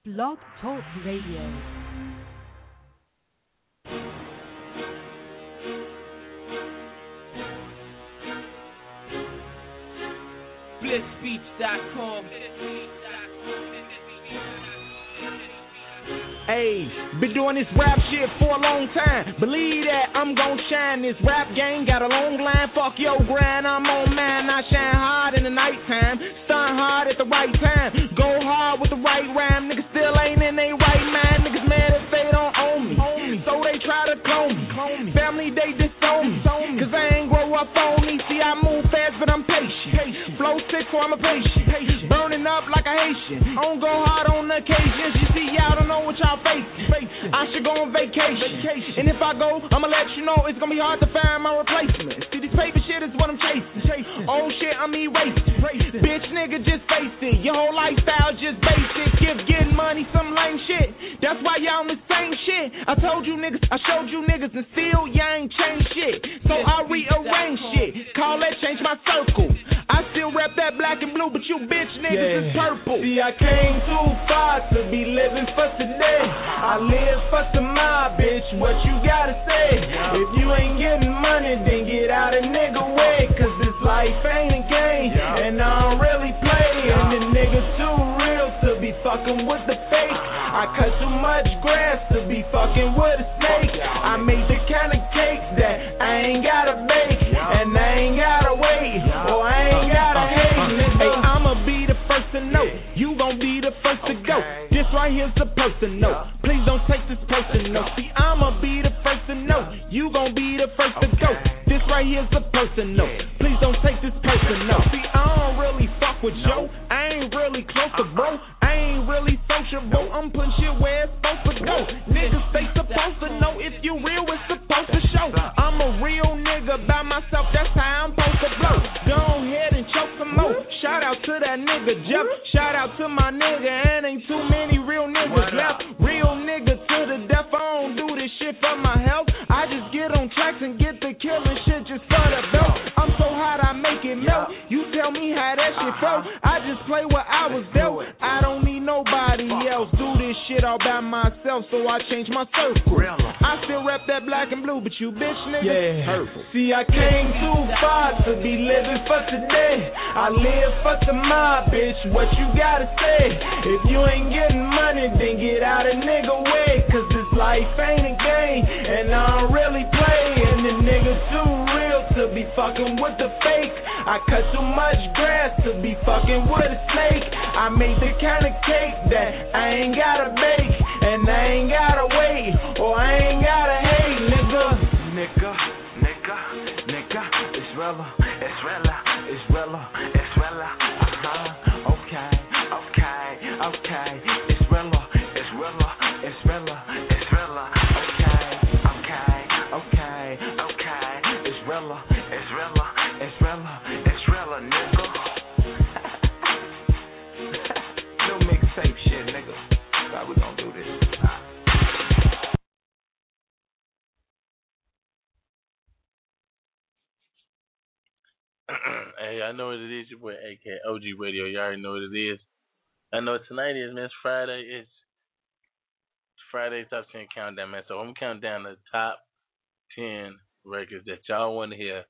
Blog Talk Radio. Blissbeats.com. Hey, been doing this rap shit for a long time. Believe that I'm gon' shine. This rap game got a long line. Fuck your grind, I'm on mine. I shine hard in the nighttime, stun hard at the right time. Go hard with the right rhyme. Niggas still ain't in they right mind. Niggas mad if they don't own me, so they try to clone me. Family they disown me, cause I ain't grow up on me. See I move fast but I'm patient. Flow sick so I'm a patient. Burning up like a Haitian. I don't go hard on occasions. You see y'all don't know what y'all facing. I should go on vacation. And if I go, I'ma let you know it's gonna be hard to find my replacement. See, this paper shit is what I'm chasing. Oh shit, I'm erasing. Bitch, nigga, just face it. Your whole lifestyle just basic. Getting money, some lame shit. That's why y'all on the same shit. I told you niggas, I showed you niggas, and still y'all ain't changed shit. So I rearrange shit. Call that change my circle. I still rap that black and blue, but you bitch niggas is purple. See, I came too far to be living for today. I live for tomorrow, bitch. What you gotta say? If you ain't getting money, then get out of nigga way. Cause this life ain't a game, and I don't really play. And the niggas too real to be fucking with the fake. I cut too much grass to be fucking with a snake. I make the kind of cake that I ain't gotta bake, and I ain't gotta wait, or I ain't gotta hate, nigga. Hey, I'ma be the first to know. You gon' be the first to go. This right here's the person note. Please don't take this personal. See, I'ma be the first to know. You gon' be the first to go. This right here's the person note. Please don't take this personal. See, I don't really fuck with Joe. I ain't really close to bro. I ain't really sociable. I'm putting shit where it's supposed to go. Niggas, they supposed to know if you real, it's supposed to show. I'm a real nigga by myself. That's how I'm supposed to blow. Go ahead and choke some more. Shout out to that nigga Jeff. Shout out to my nigga. And ain't too many real niggas left. Real nigga to the death. I don't do this shit for my health. I just get on tracks and get the killing shit just for the belt. I'm so hot I make it melt. You tell me how that shit felt. I just play what I was dealt. I don't need nobody else. Do this shit all by myself, so I change my circle. I still rap that black and blue, but you bitch niggas hurtful. See, I came too far to be living for today. I live for tomorrow, bitch. What you gotta say? If you ain't getting money, then get out of nigga way. Cause this life ain't a game, and I don't really play. And the nigga too real to be fucking with the fake. I cut too much grass to be fucking with a snake. I make the kind of cake that I ain't gotta bake, and I ain't gotta wait, or I ain't gotta hate, nigga. Nigga, it's realer, it's realer, it's realer, it's realer. Okay, it's realer, it's realer, it's realer, it's realer. Okay, it's realer, it's realer, it's realer, it's realer, nigga. No mixtape shit, nigga. How we gonna do this? Hey, I know what it is, your boy AK OG Radio. You already know what it is. I know what tonight is, man. It's Friday. It's Friday Top 10 Countdown, man. So I'm counting down the top 10 records that y'all want to hear,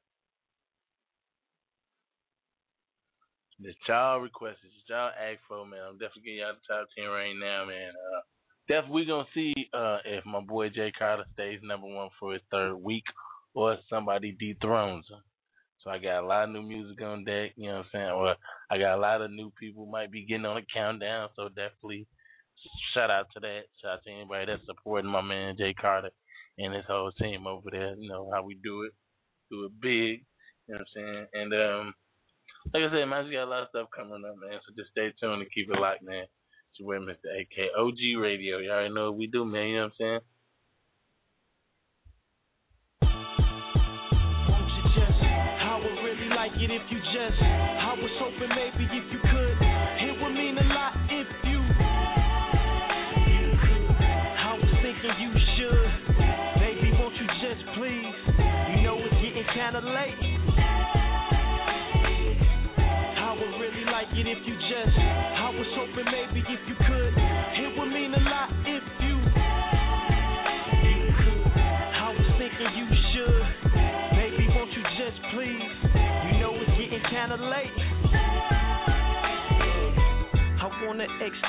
that y'all requested, that y'all asked for, man. I'm definitely getting y'all the top 10 right now, man. Definitely we gonna see if my boy Jay Carter stays number one for his third week, or if somebody dethrones him. So I got a lot of new music on deck, you know what I'm saying? Or I got a lot of new people might be getting on the countdown, so definitely shout out to that. Shout out to anybody that's supporting my man Jay Carter and his whole team over there. You know how we do it big, you know what I'm saying? And like I said, man, I just got a lot of stuff coming up, man, so just stay tuned and keep it locked, man. It's your boy Mr. AK OG Radio. You already know what we do, man, you know what I'm saying? If you just, I was hoping maybe if you could, it would mean a lot if you could. I was thinking you should, baby, won't you just please? You know it's getting kinda late. I would really like it if you just, I was hoping maybe if you could, it would mean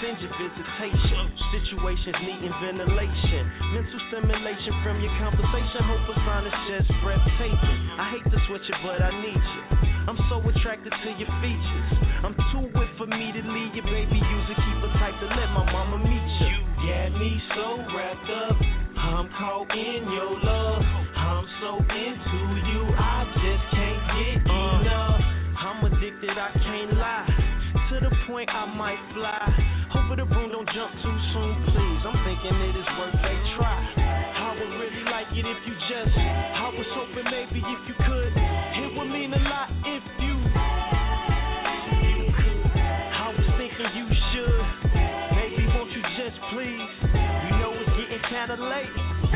send you visitation. Situations needing ventilation. Mental stimulation from your conversation. Hope a sign is just breathtaking. I hate to switch it, but I need you. I'm so attracted to your features. I'm too wet for me to leave you, baby. Use it, keep it tight to let my mama meet you. You got me so wrapped up. I'm caught in your love. I'm so into you, I just can't get enough. I'm addicted, I can't lie. To the point I might fly. Hope the broom don't jump too soon, please. I'm thinking it is worth a try. I would really like it if you just. I was hoping maybe if you could. It would mean a lot if you could. I was thinking you should. Maybe won't you just please? You know it's getting kinda late.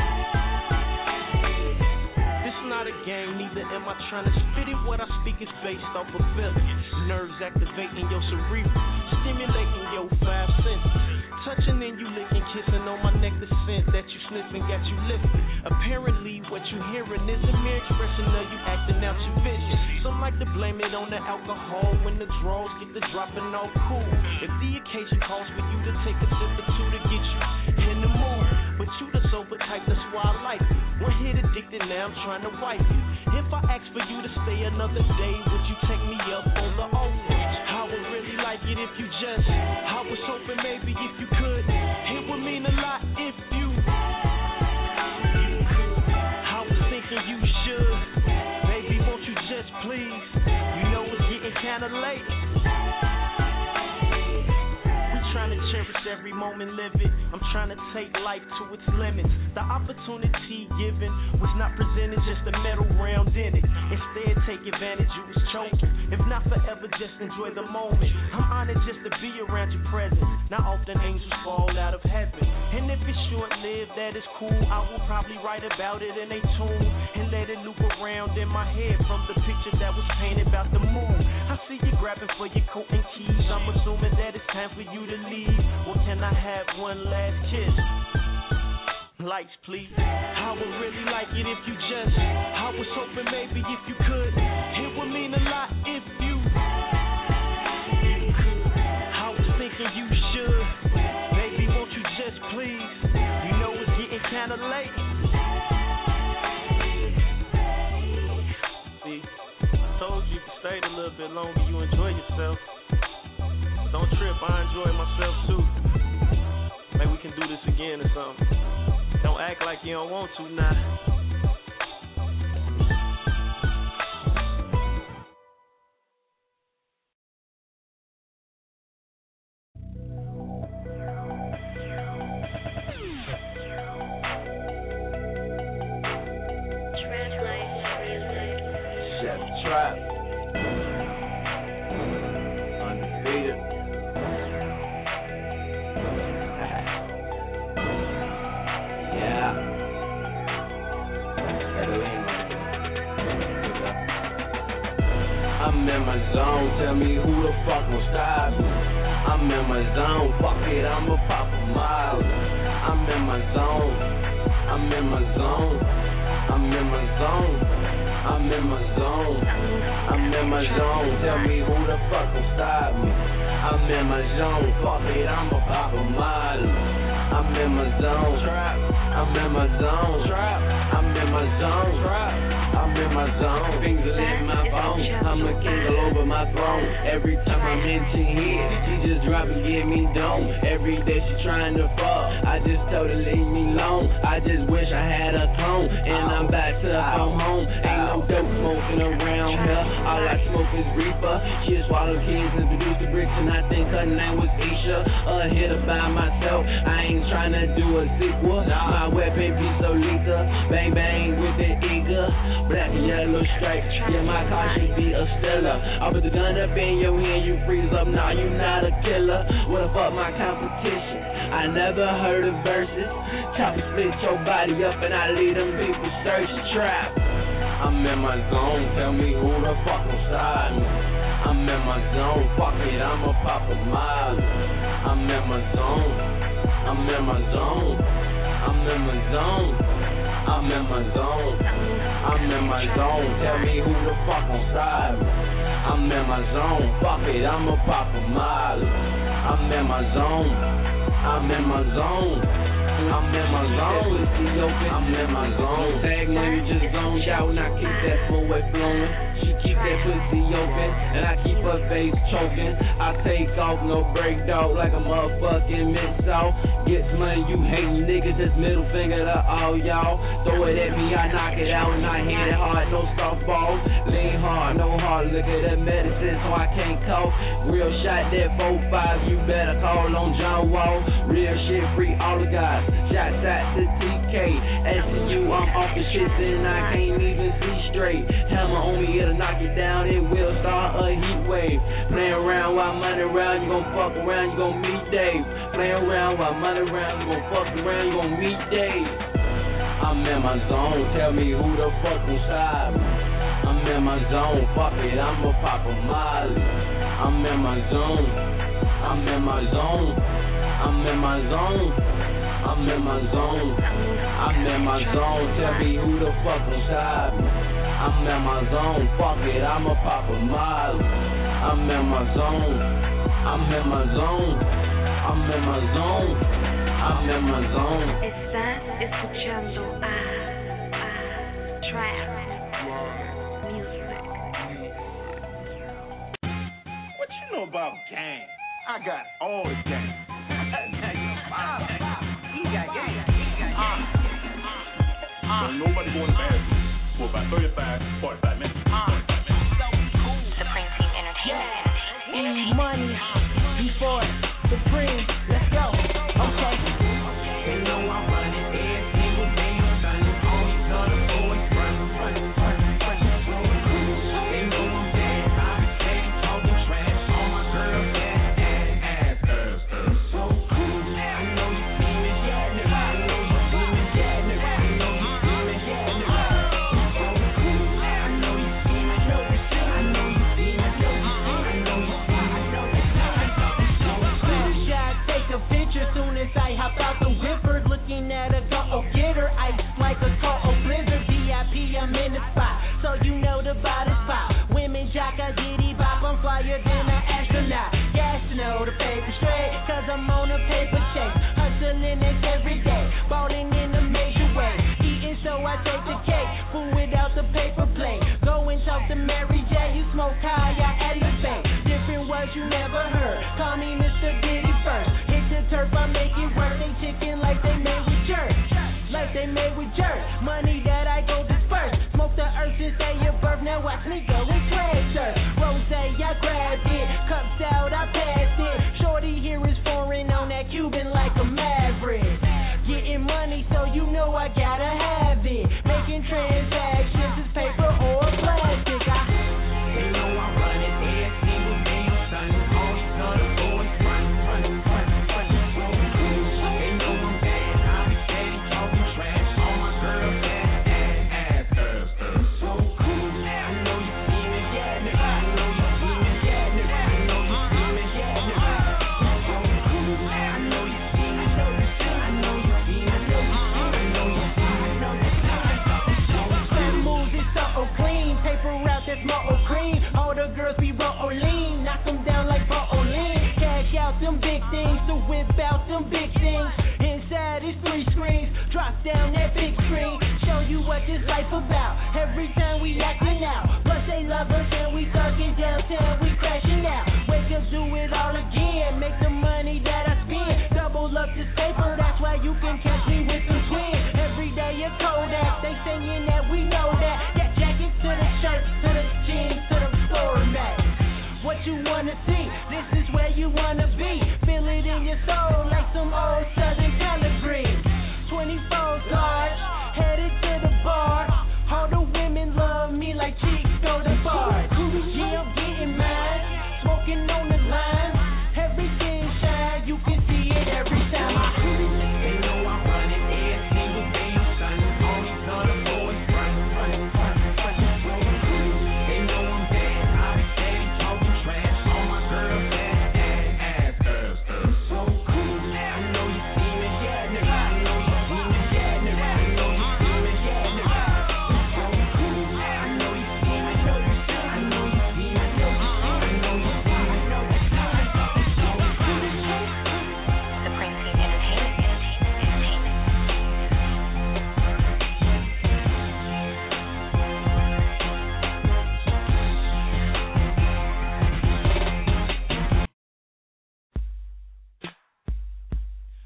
Not a game, neither am I trying to spit it. What I speak is based off of feelings. Nerves activating your cerebral, stimulating your 5 senses. Touching and you licking, kissing on my neck, the scent that you sniffing got you lifted. Apparently what you hearing is a mere expression of you acting out your vision. Some like to blame it on the alcohol when the draws get the dropping all cool. If the occasion calls for you to take a sip or two to get you in the mood, but you the sober type, that's why I like it. One hit addicted, now I'm trying to wipe you. If I ask for you to stay another day, would you take me up on the offer? I would really like it if you just. I was hoping maybe if you could. It would mean a lot if you could. I was thinking you should. Baby, won't you just please? You know it's getting kinda late. Trying to cherish every moment, live it. I'm trying to take life to its limits. The opportunity given was not presented, just a metal round in it. Instead, take advantage, you was choking. If not forever, just enjoy the moment. I'm honored just to be around your presence. Not often angels fall out of heaven. And if it's short-lived, that is cool. I will probably write about it in a tune and let it loop around in my head from the picture that was painted about the moon. I see you grabbing for your coat and keys. I'm assuming that it's time for you to leave. Or can I have one last kiss? Lights, please. I would really like it if you just. I was hoping maybe if you could. It would mean a lot if you could. I was thinking you should. Baby, won't you just please? You know it's getting kinda late. See, I told you if you stayed a little bit longer, you enjoy yourself. Don't trip, I enjoy myself too. Maybe we can do this again or something. Don't act like you don't want to now. Chef Trap. Undefeated. I'm in my zone, tell me who the fuck gon' stop me. I'm in my zone, fuck it, I'ma pop a mile. I'm in my zone, I'm in my zone, I'm in my zone, I'm in my zone, I'm in my zone, tell me who the fuck gon' stop me. I'm in my zone, fuck it, I'ma pop a mile. I'm in my zone, I'm in my zone, I'm in my zone, I'm in my zone, fingers in my phone, I'm a king all over my throne. Every time I mention here, she just drop and give me dome. Every day she trying to fall, I just told her leave me alone. I just wish I had a clone, and I'm back to come home. Ain't no dope smoking around here, all I smoke is reefer. She just swallow kids and produce the bricks, and I think her name was Isha. A hitter by myself, I ain't trying to do a sequel. My weapon be so lethal, bang bang with the eagle. Black and yellow stripes, yeah, my car should be a Stella. I put the gun up in your hand, you freeze up, nah, you not a killer. What the fuck my competition? I never heard of verses. Chopper split your body up and I lead them people search trap. I'm in my zone, tell me who the fuck gon' stop me. I'm in my zone, fuck it, I'ma pop a mile. I'm in my zone, I'm in my zone, I'm in my zone, I'm in my zone, I'm in my zone, tell me who the fuck gon' stop me. I'm in my zone, fuck it, I'ma pop a mile. I'm in my zone. I'm in my zone. I'm in my zone. I'm in my zone. Tag money just zoned out and I keep that flow flowing. She keep that pussy open and I keep her face choking. I take off, no break, dog, like a motherfucking missile. Get some money, you hating niggas, just middle finger to all y'all. Throw it at me, I knock it out and I hit it hard, no softball. Lean hard, no hard, look at that medicine so I can't talk. Real shot that 4-5, you better call on John Wall. Real shit, free all the guys. Shots out to TK. Asking you, I'm off the shit and I can't even see straight. Hammer on me, it'll knock it down, it will start a heat wave. Playing around while money around, you gon' fuck around, you gon' meet Dave. Playing around while money around, you gon' fuck around, you gon' meet Dave. I'm in my zone, tell me who the fuck gon' stop me. I'm in my zone, fuck it, I'ma pop a Molly. I'm in my zone, I'm in my zone, I'm in my zone, I'm in my zone, I'm in my zone, tell me who the fuck gon' stop me. I'm in my zone, fuck it, I'ma pop a Molly. I'm in my zone, I'm in my zone, I'm in my zone, I'm in my zone. Estás escuchando a Trap Music. What you know about gang? I got all the gang. He got gang. Don't nobody go in the bathroom for about 45 minutes. Supreme Team Entertainment. Money before Supreme. Let's go. Okay. They know I'm running every single day. I'm shining on these other boys. Run. They know I'm bad. I be steady talking trash on my girl. Ass. So cool. I know you see me. I know you see me. I know you see me. So cool. I know you see me. I know you see me. Take a picture soon as I hop out the whipper. Looking at a go-getter, ice like a cold blizzard. VIP, I'm in the spot, so you know the body's pop. Women jock, I giddy bop, I'm flyer than an astronaut. Gas to know the paper straight, cause I'm on a paper chase. Hustling it every day, balling in a major way. Eating so I take the cake, food without the paper plate. Go and talk to Mary J, you smoke high, I elevate. Different words you never heard, call me Mr. Diddy first. Hit the turf, I make it work. They chicken like they made with jerk. Like they made with jerk. Money that I go disperse. Smoke the earth since day your birth. Now watch me go and treasure. Rose, I grabbed it. Cups out, I passed it. Shorty here is foreign on that Cuban like a maverick. Getting money, so you know I gotta have it. Making transactions, is paper or plastic. They know I'm running every single day. I'm shining on these other boys. Run. They know I'm bad. I be steady talking trash on my girl. Ass. So cool. I know you see me. I know you see me. I know you see me. So cool. I know you see me. I know you see me. I know you see me. Slim moves is so clean. Paper route that's more cream. All the girls be rolling. Knock them down like bowling. Cash out them big things to whip out them big things. Inside is 3 screens. Drop down that big screen. Show you what this life about. Every time we acting out. Plus they love us and we thugging downtown. We crashing out. Wake up, do it all again. Make the money that I spend. Double up this paper. That's why you can catch me with some twins. Every day a Kodak. They saying that we know that. That jacket to the shirt, to the jeans, to the floor mat. What you wanna see? This is where you wanna be. Feel it in your soul like some old Southern Pellegrini. 24 guards, headed to the bar. All the women love me like chicks go to bars. Yeah, I'm getting mine.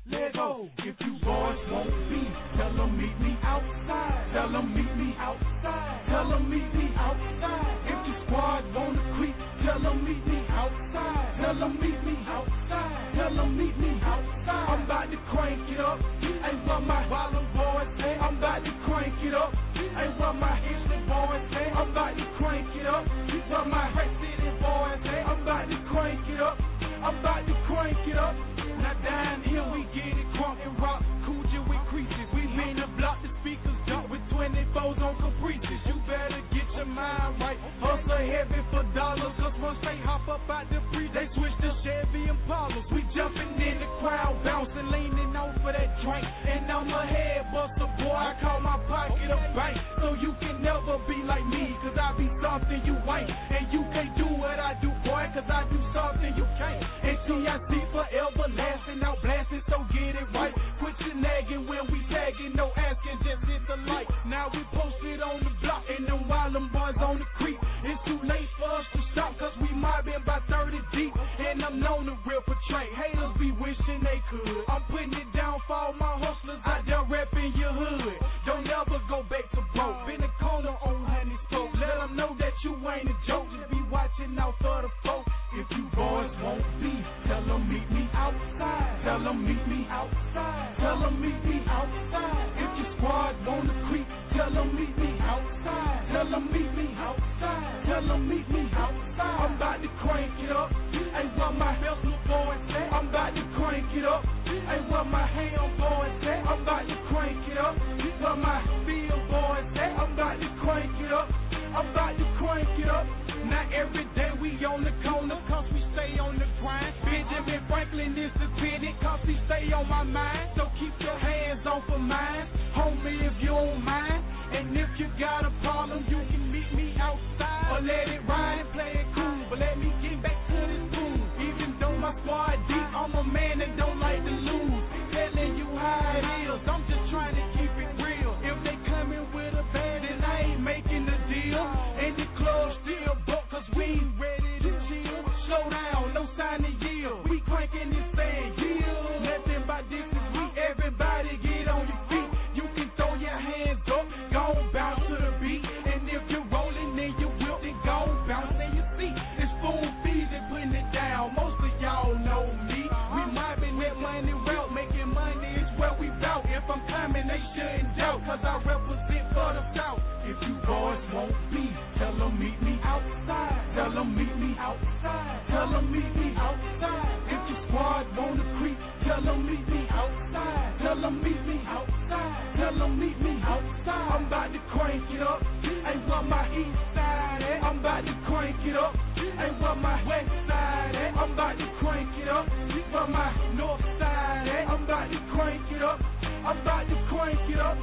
let go. If you boys won't be, tell them meet me outside. Tell them meet me outside. Tell them meet me outside. If your squad wanna creep, tell them meet me outside. Tell them meet me outside. Tell them meet me outside. I'm about to crank it up. Ain't what my bottom boys say. I'm about to crank it up. Ain't what my history boys say. I'm about to crank it up. What my Red City boys say. I'm about to crank it up. I'm about to crank it up. Now down here we get it crunk and rock. Coochie with creatures. We mean to block the speakers. Jump with 24s on caprices. You better get your mind right. Hustle heavy for dollars. Cause once they hop up out the free, they switch to Chevy Impalas. We jumping in the crowd, bouncing, leaning on for that drink. And I'm a head buster, boy. I call my pocket a bank. So you can never be like me. Cause I be something you ain't. And you can't do what I do, boy. Cause I do something you can't. And TIC forever lasting out blasting. So get it right. Quit your nagging when we tagging. No asking, just hit the light. Now we posted on the block. And them wild them boys on the creek. It's too late for us to stop. Cause we mobbing by 30 deep. And I'm known to rip a train. Haters be wishing they could. I'm putting it down for all my hustlers out there repping your hood. Don't ever go back to broke. Been a corner on honey soap. Let them know that you ain't a joke. Just be watching out for the folks. If you boys won't be, tell them meet me outside. Tell them meet me outside. Tell them meet me outside. If your squad wanna creep, tell them meet me outside. Tell them meet me outside. Tell them meet me outside. I'm about to crank it up. Ain't what my hustler boys say. I'm about to crank it up. Ain't what my ham boys say. I'm about to crank it up. What my field boys say. I'm about to crank it up. I'm about to crank it up. Not every day we on the corner, cause we stay on the grind. Benjamin Franklin is the pity, cause he stay on my mind. So keep your hands off of mine, homie, if you don't mind. And if you got a problem, you can meet me outside. Or let it ride and play it cool, but let me get back to this groove. Even though my squad deep, I'm a man that don't like to lose. Telling you how it is, I'm just trying to keep it real. If they coming with a band, then I ain't making a deal. And the club still booked, cause we ain't ready to chill. Slow down, no sign of yield. We cranking this thing, yield. Nothing but this is we, everybody get on your feet. You can throw your hands up, gon' bounce to the beat. And if you're rolling, then you will, then gon' bounce in your seat. It's spoon fees and putting it down. Most of y'all know me. We mobbing that money route, making money is where we bout. If I'm coming, they shouldn't doubt, cause I represent for the South. If you boys won't be, tell them meet me outside. Tell them meet me outside. Tell them meet me outside. If your squad wanna creep, tell them meet me outside. Tell them meet me outside. Tell them meet me outside. I'm about to crank it up. Ain't what my east side at. I'm about to crank it up. Ain't what my west side at. I'm about to crank it up. What my north side at. I'm about to crank it up. I'm about to crank it up.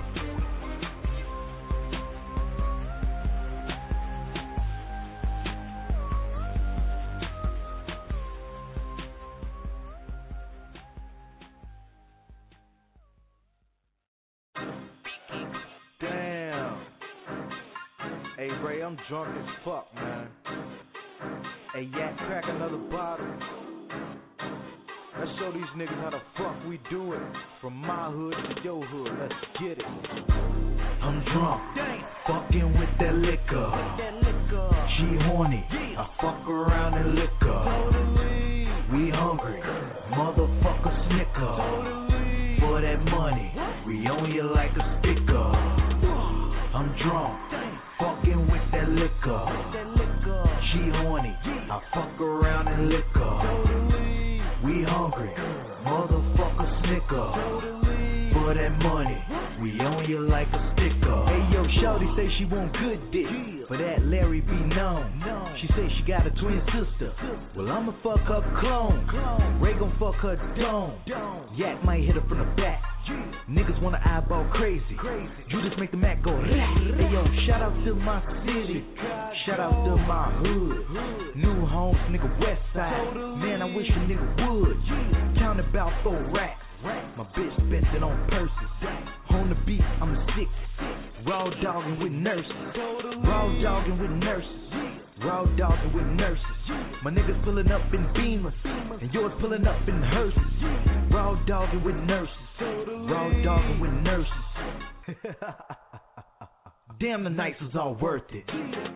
Damn. Hey, Ray, I'm drunk as fuck, man. Hey, Yak, crack another bottle. Let's show these niggas how the fuck we do it. From my hood to your hood, let's get it. I'm drunk, fucking with that liquor. She horny, I fuck around and lick her. We hungry, motherfucker snicker. For that money, we own you like a sticker. I'm drunk, fucking with that liquor. She horny, I fuck around and lick her. We hungry, motherfucker snicker. For that money, we own you like a sticker. Hey yo, shawty say she want good dick, for that Larry be known. She say she got a twin sister, well I'ma fuck her clone. Ray gon' fuck her dome. Yak might hit her from the back. Niggas wanna eyeball crazy. You just make the Mac go rah. Hey yo, shout out to my city, shout out to my hood. New homes, nigga, west side. Man, I wish a nigga would. Count about 4 racks. My bitch spent it on purses. On the beat, I'm a 6. Raw dogging with nurses. Raw dogging with nurses. Raw dogging with nurses. My niggas pulling up in Beamers, and yours pulling up in hearses. Raw dogging with nurses. Raw dogging with nurses. Damn, the nights was all worth it.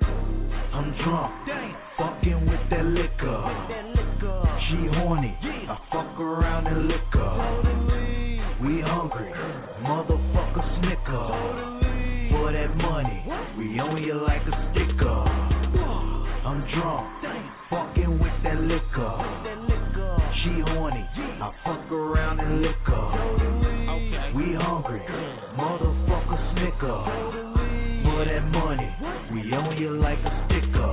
I'm drunk, fucking with that liquor. She horny, I fuck around and lick her. We hungry, motherfucker snicker. For that money, we own you like a sticker. I'm drunk, fucking with that liquor. She horny, I fuck around and lick her. We hungry, motherfucker snicker. For that money, we own you like a sticker.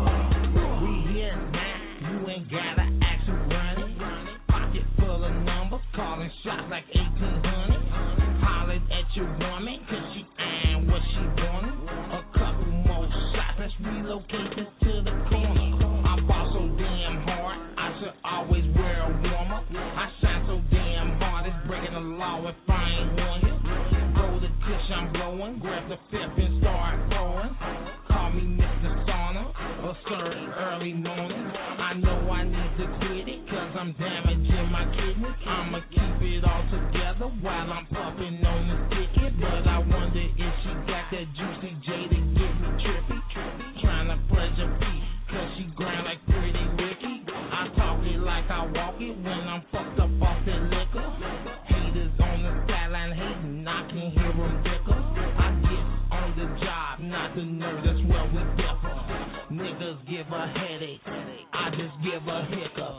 We here now, you ain't gotta ask who run it. Pocket full of numbers, calling shots like 1800. Hollered at your woman, cause she ain't what she wanted. A couple more shots, let's relocate this to the corner. I ball so damn hard, I should always wear a warmer. I shine so damn hard, it's breaking the law if I ain't warn you. Roll the kush I'm blowing, grab the fifth and start throwing. Call me Mr. Sauna, or Sir Early Morning. I know I need to quit it, cause I'm damaging my kidneys. I'ma keep it all together while I'm puffing on the ticket. But I wonder if she got that juicy J to get me trippy. Trying to pleasure peace, cause she grind like Pretty Ricky. I talk it like I walk it when I'm fucked up off that liquor. Haters on the sideline hating, I can hear them dicker. I get on the job, not the nerve, that's where we differ. Niggas give a headache, I just give a hiccup.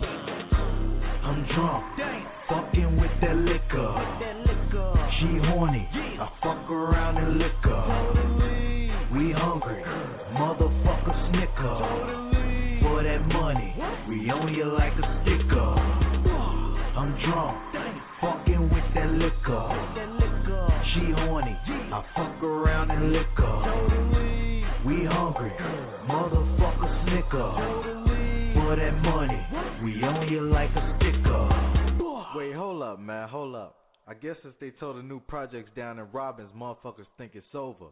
I'm drunk, fucking with that liquor. She horny, I fuck around and lick her. We hungry, motherfucker snicker. For that money, we own you like a sticker. I'm drunk, fucking with that liquor. She horny, I fuck around and lick her. We hungry, motherfucker snicker. For that money, we own you like a sticker. Wait, hold up, man, hold up. I guess since they told the new projects down in Robbins, motherfuckers think it's over.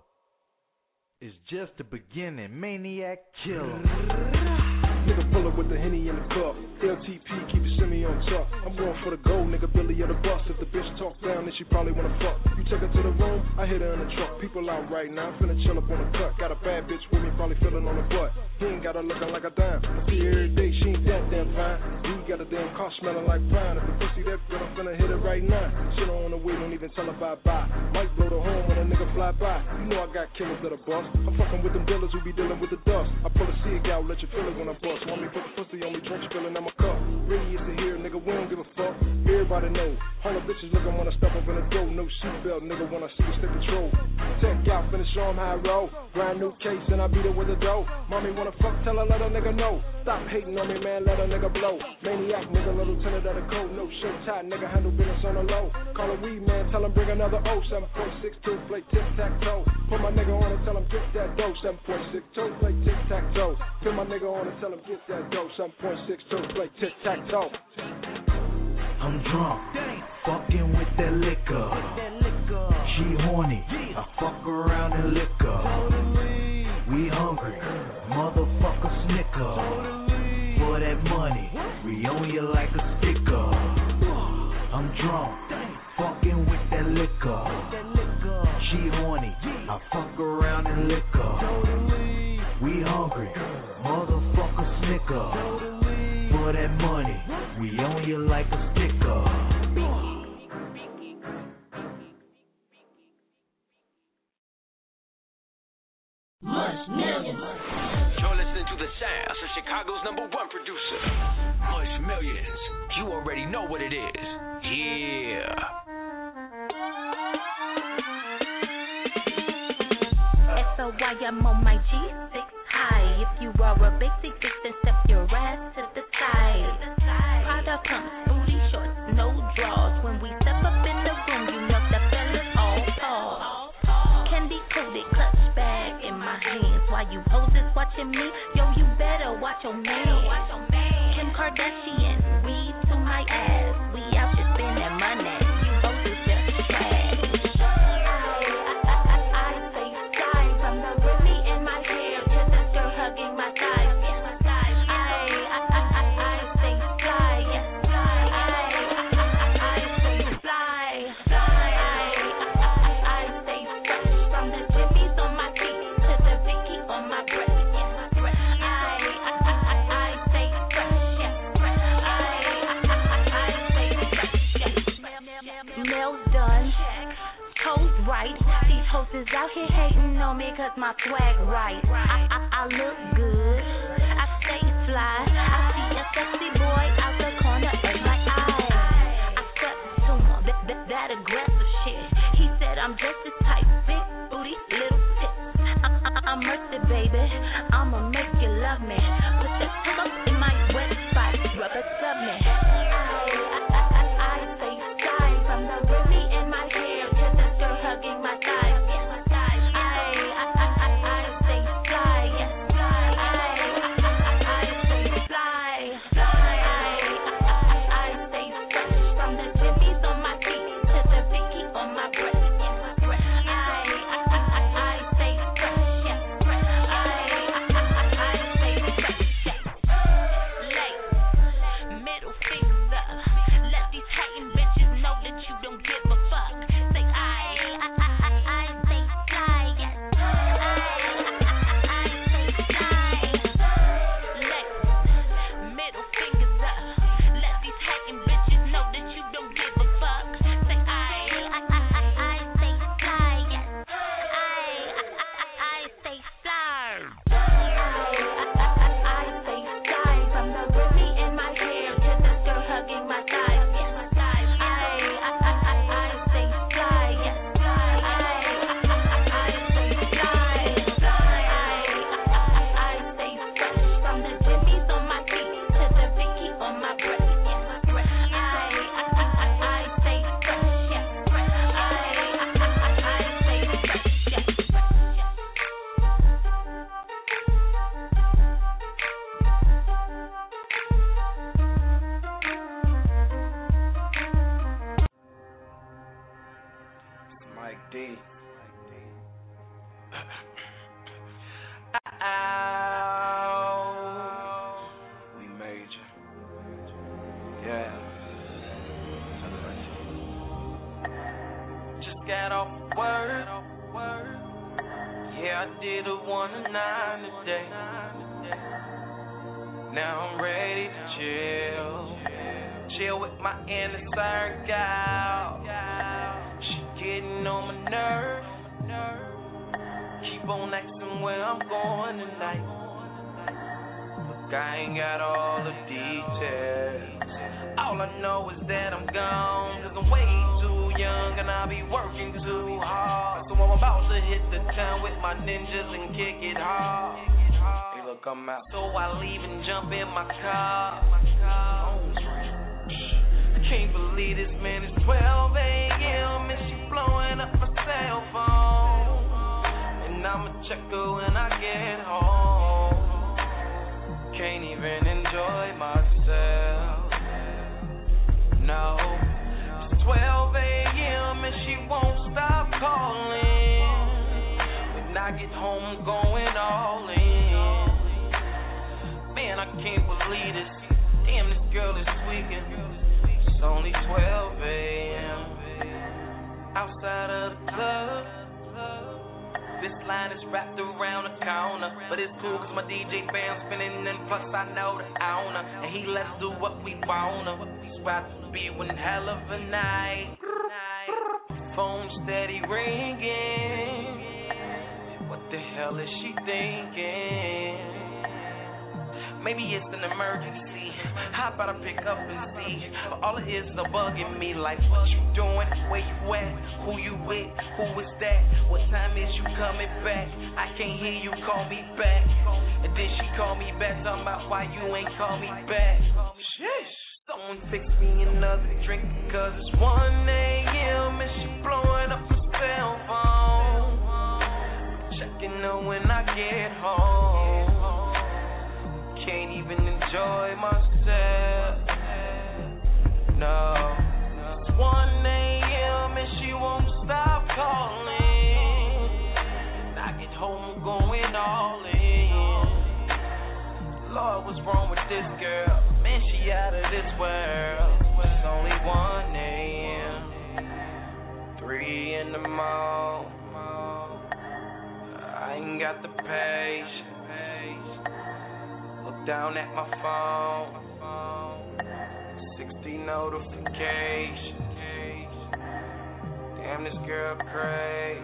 It's just the beginning, Maniac Killer. Nigga pull up with the Henny in the cup. LTP, keep it semi on top. I'm going for the gold, nigga, Billy of the bus. If the bitch talk down, then she probably wanna fuck. You take her to the room, I hit her in the truck. People out right now, finna chill up on the cut. Got a bad bitch with me, probably feeling on the butt. He ain't got her looking like a dime. I see her every day, she ain't that damn fine. We got a damn car smelling like pine. If the pussy that good, I'm finna hit it right now. Sit on the way, don't even tell her bye-bye. Might blow the horn when a nigga fly by. You know I got killers that are bust. I'm fucking with them dealers who be dealing with the dust. I pull a cig out, let you feel it when I bust. Want me put the pussy on me, drink spilling on my cup. Really is to hear, nigga, we don't give a fuck. Everybody know. All the bitches looking when I step up in the door. No seatbelt, nigga, when I see the stick control. Tech out, finna show him how I roll. Brand new case and I beat it with a dough. Mommy wanna fuck, tell her, let a nigga know. Stop hating on me, man, let a nigga blow. Maniac, nigga, little lieutenant of the code. No shirt tie, nigga, handle business on the low. Call a weed man, tell him bring another O. 7.62, play tic-tac-toe. Put my nigga on and tell him get that dough. 7.62, play tic-tac-toe. Put my nigga on and tell him get that dough. 7.62, play tic-tac-toe. I'm drunk, fucking with that liquor. She horny, I fuck around and lick her. We hungry, motherfucker snicker. For that money, we own you like a sticker. I'm drunk, fucking with that liquor. She horny, I fuck around and lick her. We hungry, motherfucker snicker. For that money, we own you like a sticker. Much Millions. You're listening to the sounds of Chicago's #1 producer, Much Millions. You already know what it is. Yeah. SOY, I'm on my G6 high. If you are a basic bitch, then step your ass to the side. Prada pumps, booty shorts, no draws. When we step up in the room, you know the fellas all pause. Candy coated clutch bag in my hands. While you hoses watching me, yo, you better watch your man. Kim Kardashian, weed to my ass. We out here spending money. You hoses just trash. I say sky from the Remy in my hair to the girl hugging my thighs. done. Toes right. These hoes is out here hating on me cause my swag right. I look good. I stay fly. I see a sexy boy out the corner of my eye. I step to him, that aggressive shit. He said I'm just the type, big booty, little tits. I'm mercy, baby. I'ma make you love me. Put that pillow in my wet spot, rub it, sub me. I say sky from the Remy in my hair to the girl hugging my thighs. I say fly, yes, fly. I say fly. I say fresh from the Jimmy's on my feet to the Vicky on my breast. I say fresh, yes, fresh. I say fresh, yes. Late, middle fingers up. Let these hating bitches know that you don't give a fuck. Say I say fly, yes. I say fly. Late, middle fingers up. Let these hating bitches know that you don't give a fuck. Say I say fly, yes. I say fly. I say fly from the Remy in my hair to the girl hugging my thighs. I say fly, yes. I say fly. I say fresh from the Jimmy's on my feet to the Vicky on my breast. I say fresh, yes. I say fresh, yes. Mike D. We major. Yeah. Just got off work. Yeah, I did a 1 to 9 today. Now I'm ready to chill with my inner circle. She getting on my nerve. Keep on asking where I'm going tonight. Look, I ain't got all the details. All I know is that I'm gone, 'cause I'm way too young and I'll be working too hard. So I'm about to hit the town with my ninjas and kick it hard. Hey, look, I'm out. So I leave and jump in my car. I can't believe this, man. It's 12 a.m. and she blowing up my cell phone. And I'ma check her when I get home. Can't even enjoy myself. No, it's 12 a.m. and she won't stop calling. When I get home, I'm going all in. Man, I can't believe this. Damn, this girl is tweaking. It's only 12 a.m. Outside of the club. This line is wrapped around the corner, but it's cool 'cause my DJ band's spinning, and plus I know the owner, and he lets do what we wanna. It's about to be one hell of a night. Phone steady ringing. What the hell is she thinking? Maybe it's an emergency. How about I pick up and see? But all it is no bugging me, like what you doing, where you at, who you with, who is that, what time is you coming back? I can't hear you call me back. And then she call me back, talking about why you ain't call me back. Sheesh. Someone fix me another drink, 'cause it's 1 a.m. and she blowing up her cell phone. Checking her when I get home. Can't even enjoy myself. No, it's 1 a.m. and she won't stop calling. When I get home, I'm going all in. Lord, what's wrong with this girl? Man, she out of this world. It's only 1 a.m. 3 in the morning. I ain't got the patience. Look down at my phone. 60 notifications. on this girl crazy.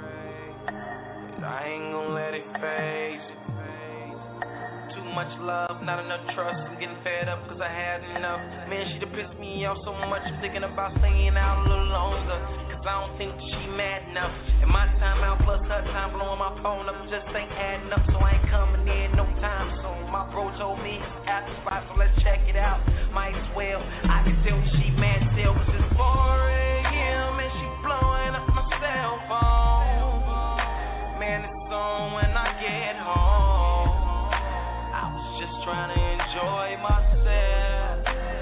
I ain't gon' let it phase. Too much love, not enough trust. I'm getting fed up cause I had enough. Man, she done pissed me off so much. I'm thinking about staying out a little longer. Cause I don't think she mad enough. And my time out plus her time blowing my phone up just ain't adding up. So I ain't coming in no time soon. My bro told me at the spot, so let's check it out. Might as well, I can tell she mad still. Cause it's 4 a.m. and she blowing up my cell phone. Man, it's on when I get home. I was just trying to enjoy myself.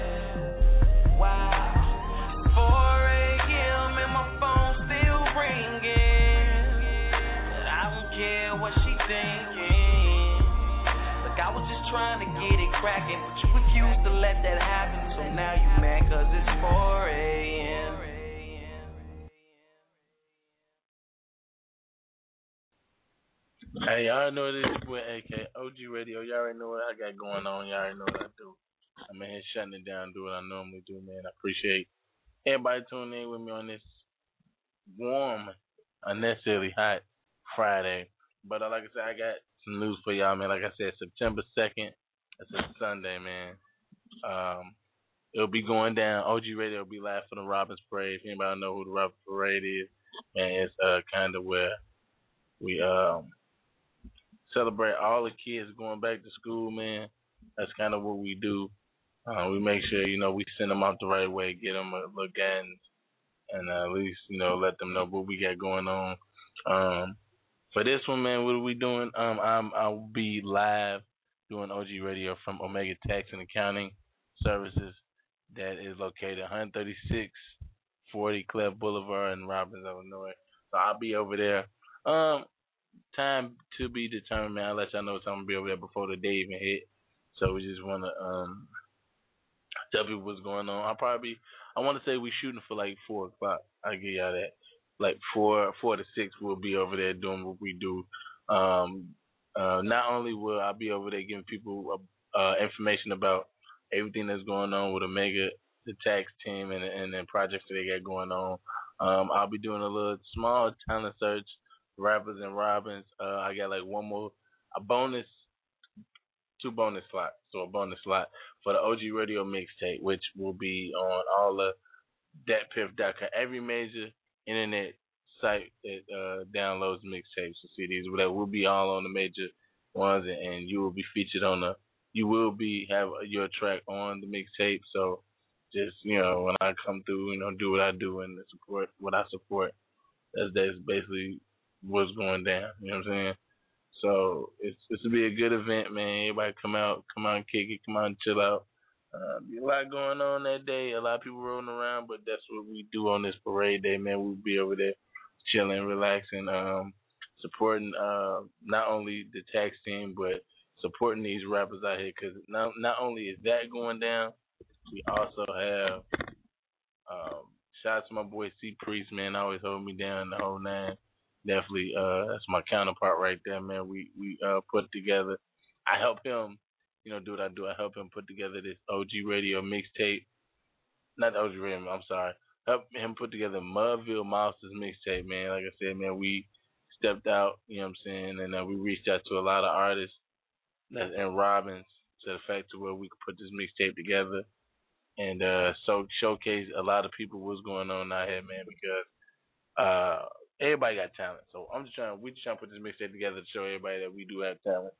Wow. 4 a.m. and my phone still ringing. But I don't care what she thinking. Look, I was just trying to get it cracking, but you refused to let that happen. So now you mad cause it's 4 a.m. Hey, y'all know this is boy AK OG Radio. Y'all already know what I got going on. Y'all already know what I do. I'm in here shutting it down, do what I normally do, man. I appreciate everybody tuning in with me on this warm, unnecessarily hot Friday. But like I said, I got some news for y'all, man. Like I said, September 2nd, it's a Sunday, man. It'll be going down. OG Radio will be live for the Robbins Parade. If anybody know who the Robbins Parade is, man, it's kind of where we celebrate all the kids going back to school, man. That's kind of what we do. We make sure, we send them out the right way, get them a little guidance, and at least, let them know what we got going on. For this one, man, what are we doing? I'll be live doing OG Radio from Omega Tax and Accounting Services that is located 13640 Cleft Boulevard in Robbins, Illinois. So I'll be over there. Time to be determined, man. I'll let y'all know what time I'll be over there before the day even hit. So we just want to tell people what's going on. I want to say we shooting for like 4 o'clock. I'll give y'all that. Like 4 to 6, we'll be over there doing what we do. Not only will I be over there giving people information about everything that's going on with Omega, the tax team, and the projects that they got going on. I'll be doing a little small talent search, rappers and Robbins. I got like two bonus slots. So a bonus slot for the OG Radio mixtape, which will be on all of DatPiff.com, every major internet site that downloads mixtapes and CDs, whatever. Will be all on the major ones, and you will be featured on have your track on the mixtape. So just, when I come through, do what I do and support what I support. That's basically what's going down. You know what I'm saying? So it's to be a good event, man. Everybody come out and kick it, come out and chill out. Be a lot going on that day. A lot of people rolling around, but that's what we do on this parade day, man. We'll be over there chilling, relaxing, supporting not only the tax team, but supporting these rappers out here. Because not only is that going down, we also have shout out to my boy C Priest, man. Always hold me down the whole nine. Definitely, that's my counterpart right there, man. We put together. I help him, do what I do. I help him put together this OG Radio mixtape. Not the OG Radio, I'm sorry. Help him put together Mudville Mouse's mixtape, man. Like I said, man, we stepped out, and we reached out to a lot of artists and Robbins to the fact to where we could put this mixtape together and so showcase a lot of people what's going on out here, man, because everybody got talent. So we just trying to put this mixtape together to show everybody that we do have talent.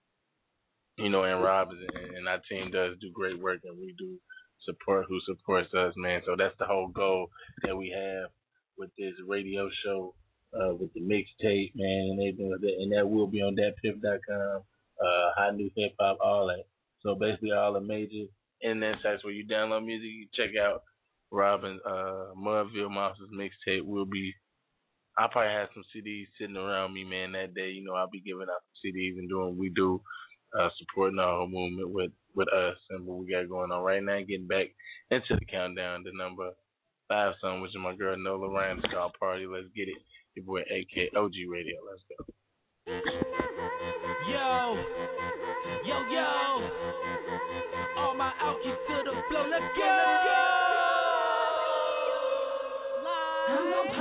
And Robbins and our team does do great work, and we do support who supports us, man. So that's the whole goal that we have with this radio show, with the mixtape, man, and everything like that. And that will be on DatPiff.com, Hot New Hip Hop, all that. So basically all the major internet sites where you download music, you check out Robbins, Mudville Mouse's mixtape. I'll probably have some CDs sitting around me, man, that day. I'll be giving out some CDs and doing what we do, supporting our whole movement with us and what we got going on right now. Getting back into the countdown, the number 5 song, which is my girl Nola Ryan, it's called Party. Let's get it. Your boy AK OG Radio. Let's go. Yo. All my outkids to the floor. Let's go.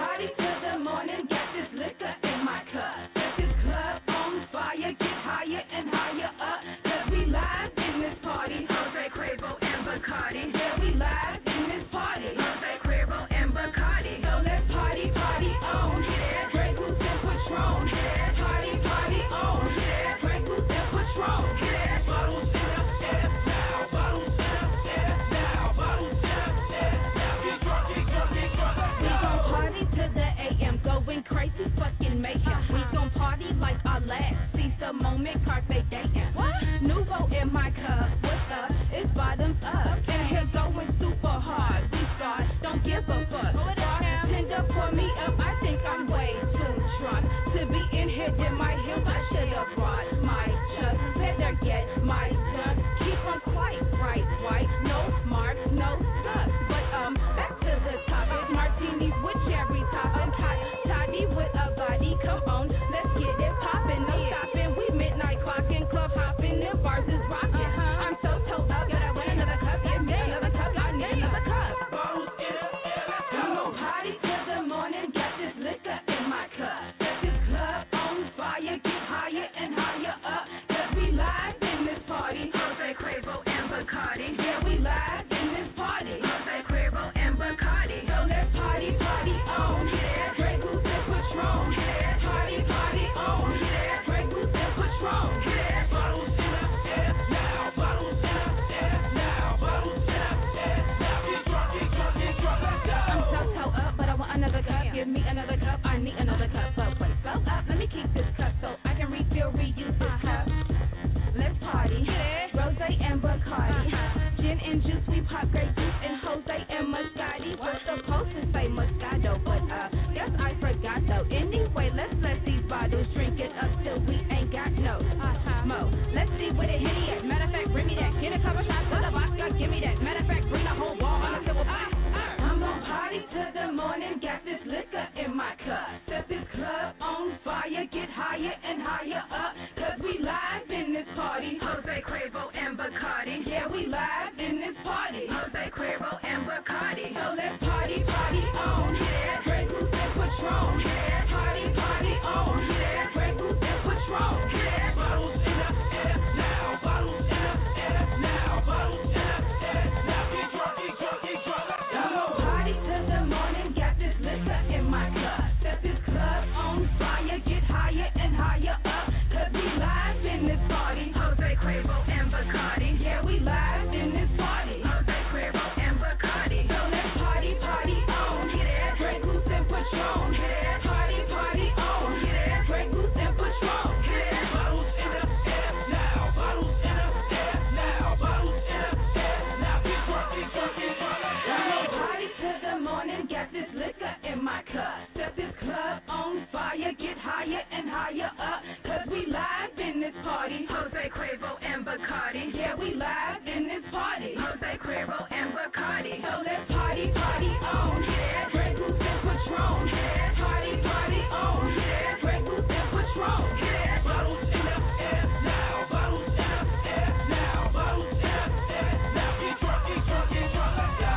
party till the morning, got this liquor in my cup. Set this club on fire, get higher and higher up. Cause we live in this party. Jose Cuervo and Bacardi. Yeah, we live in this party. Jose Cuervo and Bacardi. So let's party, party on. Yeah, Grey Goose and Patron. Yeah, party, party on. Yeah, Grey Goose and Patron. Yeah, bottles set up now. Bottles set up now. Bottles set up now. Get drunk, get drunk, get drunk. We gon' party to the AM, going crazy, fucking mayhem. We gon' party like our last. Seize the moment, carpe diem. What? Nouveau in my cup. What's up? It's bottoms up. And here going super hard. We start, don't give a fuck. Tender pour me up. I think I'm way too drunk to be in here in my heels. I should've brought my chuck. Better get my gun. Keep on quite right, white. No marks, no sucks. But back to the topic. Martinis with cherry topping. Toddy with a body. Come on, let's get it poppin'. No stopping. We midnight clocking, club hopping, and bars is rocking. I'm so told up. Gotta win another cup. Yeah, another cup. I need another cup. Bottles in a come on, party till the morning. Got this liquor in my cup. Set this club on fire. Get higher and higher up. Cause we live in this party. Jose Cuervo and Bacardi. Yeah, we live in this party. Jose Cuervo and Bacardi. So let's party, party on. Yeah, Grey Goose and Patron. Yeah, party, party on. Yeah, Grey Goose and Patron. Yeah, bottles set up now. Bottles set up now. Bottles set up now. Get drunk, get drunk, get drunk. Let's go. I'm so toe up, but I want another cup. Give me another cup. I need another cup. But wait, so up. Let me keep this cup so I can refill, reuse this cup. Let's party. Rose and Bacardi. Gin and juice, we pop grape juice and Jose and Moscati. We're supposed to say Moscato, but guess I forgot though. Anyway, let's let these bottles drink it up till we ain't got no mo. Let's see where the Henny at. Matter of fact, bring me that. Get a couple shots of the vodka, give me that. Matter of fact, bring the whole ball on a silver plate. I'm gon' party till the morning, got this liquor in my cup. Set this club on fire, get higher and higher up. Cause we live in this party. Jose Cuervo and Bacardi. Yeah, we live in this party. Jose Cuervo and Bacardi. So let's party, party on. Yeah, Grey Goose and Patron. Yeah, party, party on. Yeah, Grey Goose and Patron. Yeah, bottles in up now. Bottles in up now. Bottles in up now. Get drunk, get drunk, get drunk. Come on, party till the morning. Got this liquor in my cup. Set this club on fire. Get higher and higher up. Cause we live in this party. Jose Cuervo and Bacardi. Yeah, we live in this party. Jose Cuervo and Bacardi. So let's party, party on. Yeah, Grey Goose and Patron. Yeah, party, party on. Yeah, Grey Goose and Patron. Yeah, bottles in up now. Bottles in up now. Bottles in up now. Get drunk, get drunk, get drunk. Come on, party till the morning. Got this liquor in my cup. Set this club on fire. Get higher and higher up. Cause we live in this party. Jose Cuervo and Bacardi. Yeah, we live in this party. Jose Cuervo and Bacardi. So let's party, party on. Yeah, Grey Goose and Patron. Yeah, party, party on. Yeah, Grey Goose and Patron. Yeah, bottles in up now. Bottles in up now. Bottles in up now. Get drunk, get drunk, get drunk. Let's go.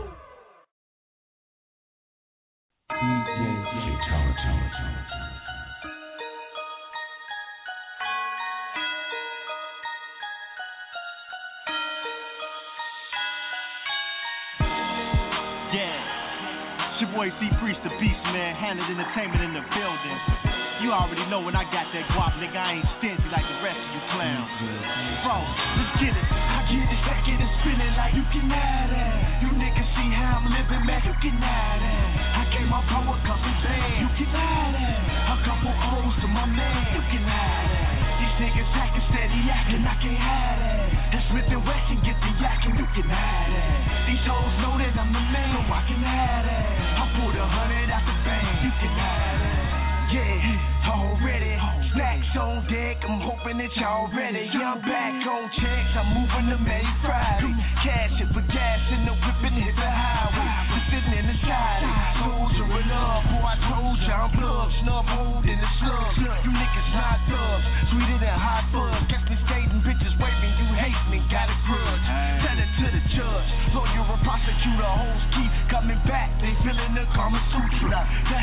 DJ Charlie. Your boy C Priest the Beast, man. Handed Entertainment in the building. You already know when I got that guap, nigga, I ain't stingy like the rest of you clowns. Bro, let's get it. I get it, back it and spinning like you can have it. You niggas see how I'm living, man, you can have it. I gave my power couple bands, you can have it. A couple O's to my man, you can have it. These niggas acting steady acting, I can't have it. And Smith & Wesson get the yakking, you can have it. These hoes know that I'm the man, so I can have it. I pulled 100 out the bank, you can have it. Yeah, already. Snacks on deck, I'm hoping that y'all ready. Yeah, I'm back on checks, I'm moving to May Friday. Cash it for gas in the whip and hit the highway. Just sitting in the side, soldiering up. Boy, I told you I'm plugged, snub holding the slugs. You niggas not thugs, sweeter than hot buzz. Catch me skating, bitches waving, you hate me, got a grudge. Tell it to the judge, lawyer or prosecutor, hoes keep coming back. They feeling the Kama Sutra.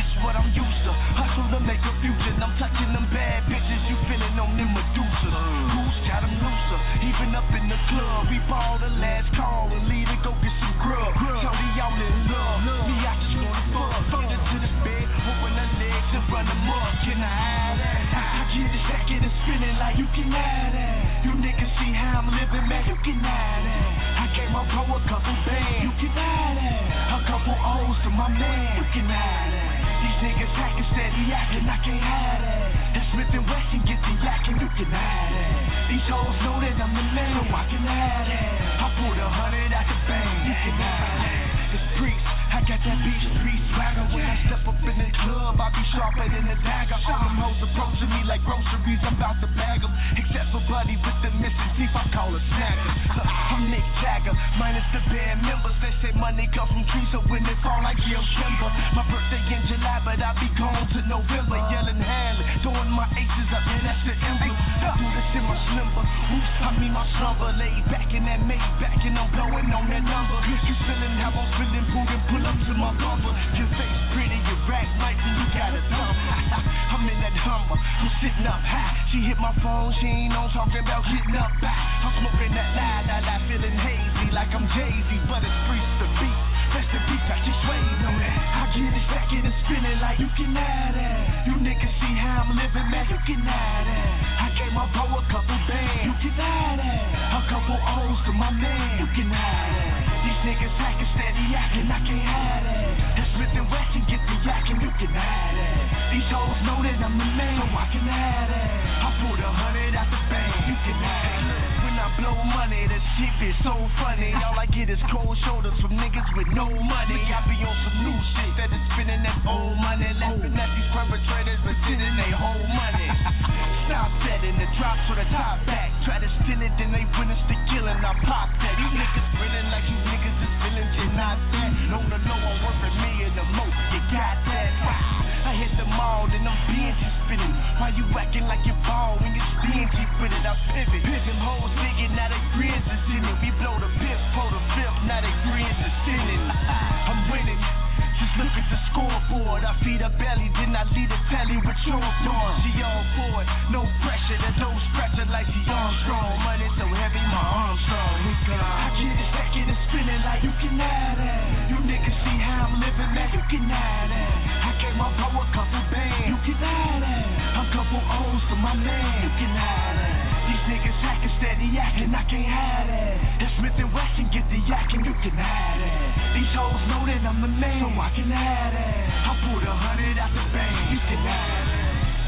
up, can I have that? I get it, stack it and spin it like you can have that. You niggas see how I'm living, man, you can have that. I gave my bro a couple bands, you can have that. A couple O's to my man, you can have that. These niggas hacking steady acting, I can't have that. That Smith & Wesson get the yakking, you can have that. These hoes know that I'm the man, so I can have that. I pulled 100 out the bank, you can have that. It's Priest, I got that beach street swagger. When I step up in the club, I be sharper than a dagger. All them hoes approaching me like groceries, I'm about to bag them. Except for Buddy with the missing teeth, I call her snagger. I'm Nick Jagger, minus the band members. They say money come from trees, so when they fall, I give timber. My birthday in July, but I be gone to November. Yelling Hanley, throwing my aces up, and that's the emblem. I do this in my slimber. Oops, I mean my slumber. Laid back in that Maybach, and I'm blowing on that number. You feeling how I'm feeling, bootin', pull up to my bumper. Your face pretty, your rack nice, and you got a thumb. I'm in that Hummer, I'm sitting up high. She hit my phone, she ain't on talking about getting up back. I'm smoking that lie, feeling hazy like I'm Jay-Z, but it's Priest the beat. Rest in peace, I keep swaying on that. I get it, stack it and spin it like you can have that. You niggas see how I'm living, man, you can have that. I gave my bro a couple bands, you can have that. A couple O's to my man, you can have that. These niggas hacking steady acting, I can't have that. That Smith & Wesson get the yakking, you can have that. These hoes know that I'm the man, so I can have that. I pulled 100 out the bank, you can have that. When I blow money, the shit is so funny. All I get is cold shoulders from niggas with no money. I be on some new shit that is spending that old money. Laughing at these perpetrators, but getting they whole money. Stop that in the drops with a top back. Try to steal it, then they witness the killing. I pop that. You niggas feeling like you niggas is feeling just not that. On the low, I'm worth $1 million or more. You got that? I hit the mall, then I'm bingy spinning. Why you acting like you ball when you're stingy with it? I pivot. Pigeon holes digging, now they grins is in it. We blow the fifth, pull the fifth, now they grins is sinning. I'm winning. Just look at the scoreboard. I feed her belly, then I lead a tally with your door. She all for it, no pressure. There's no stretcher like she Armstrong. Money so heavy, my arms strong. I get it, stack it and spinning like you can have that. You niggas see how I'm living, man, you can have that. I gave my bro a couple bands, you can have that. A couple O's to my man, you can have that. These niggas hacking steady acting, I can't have that. That Smith & Wesson get the yakking, you can have that. These hoes know that I'm the man, so I can have that. I pulled 100 out the bank, you can have that.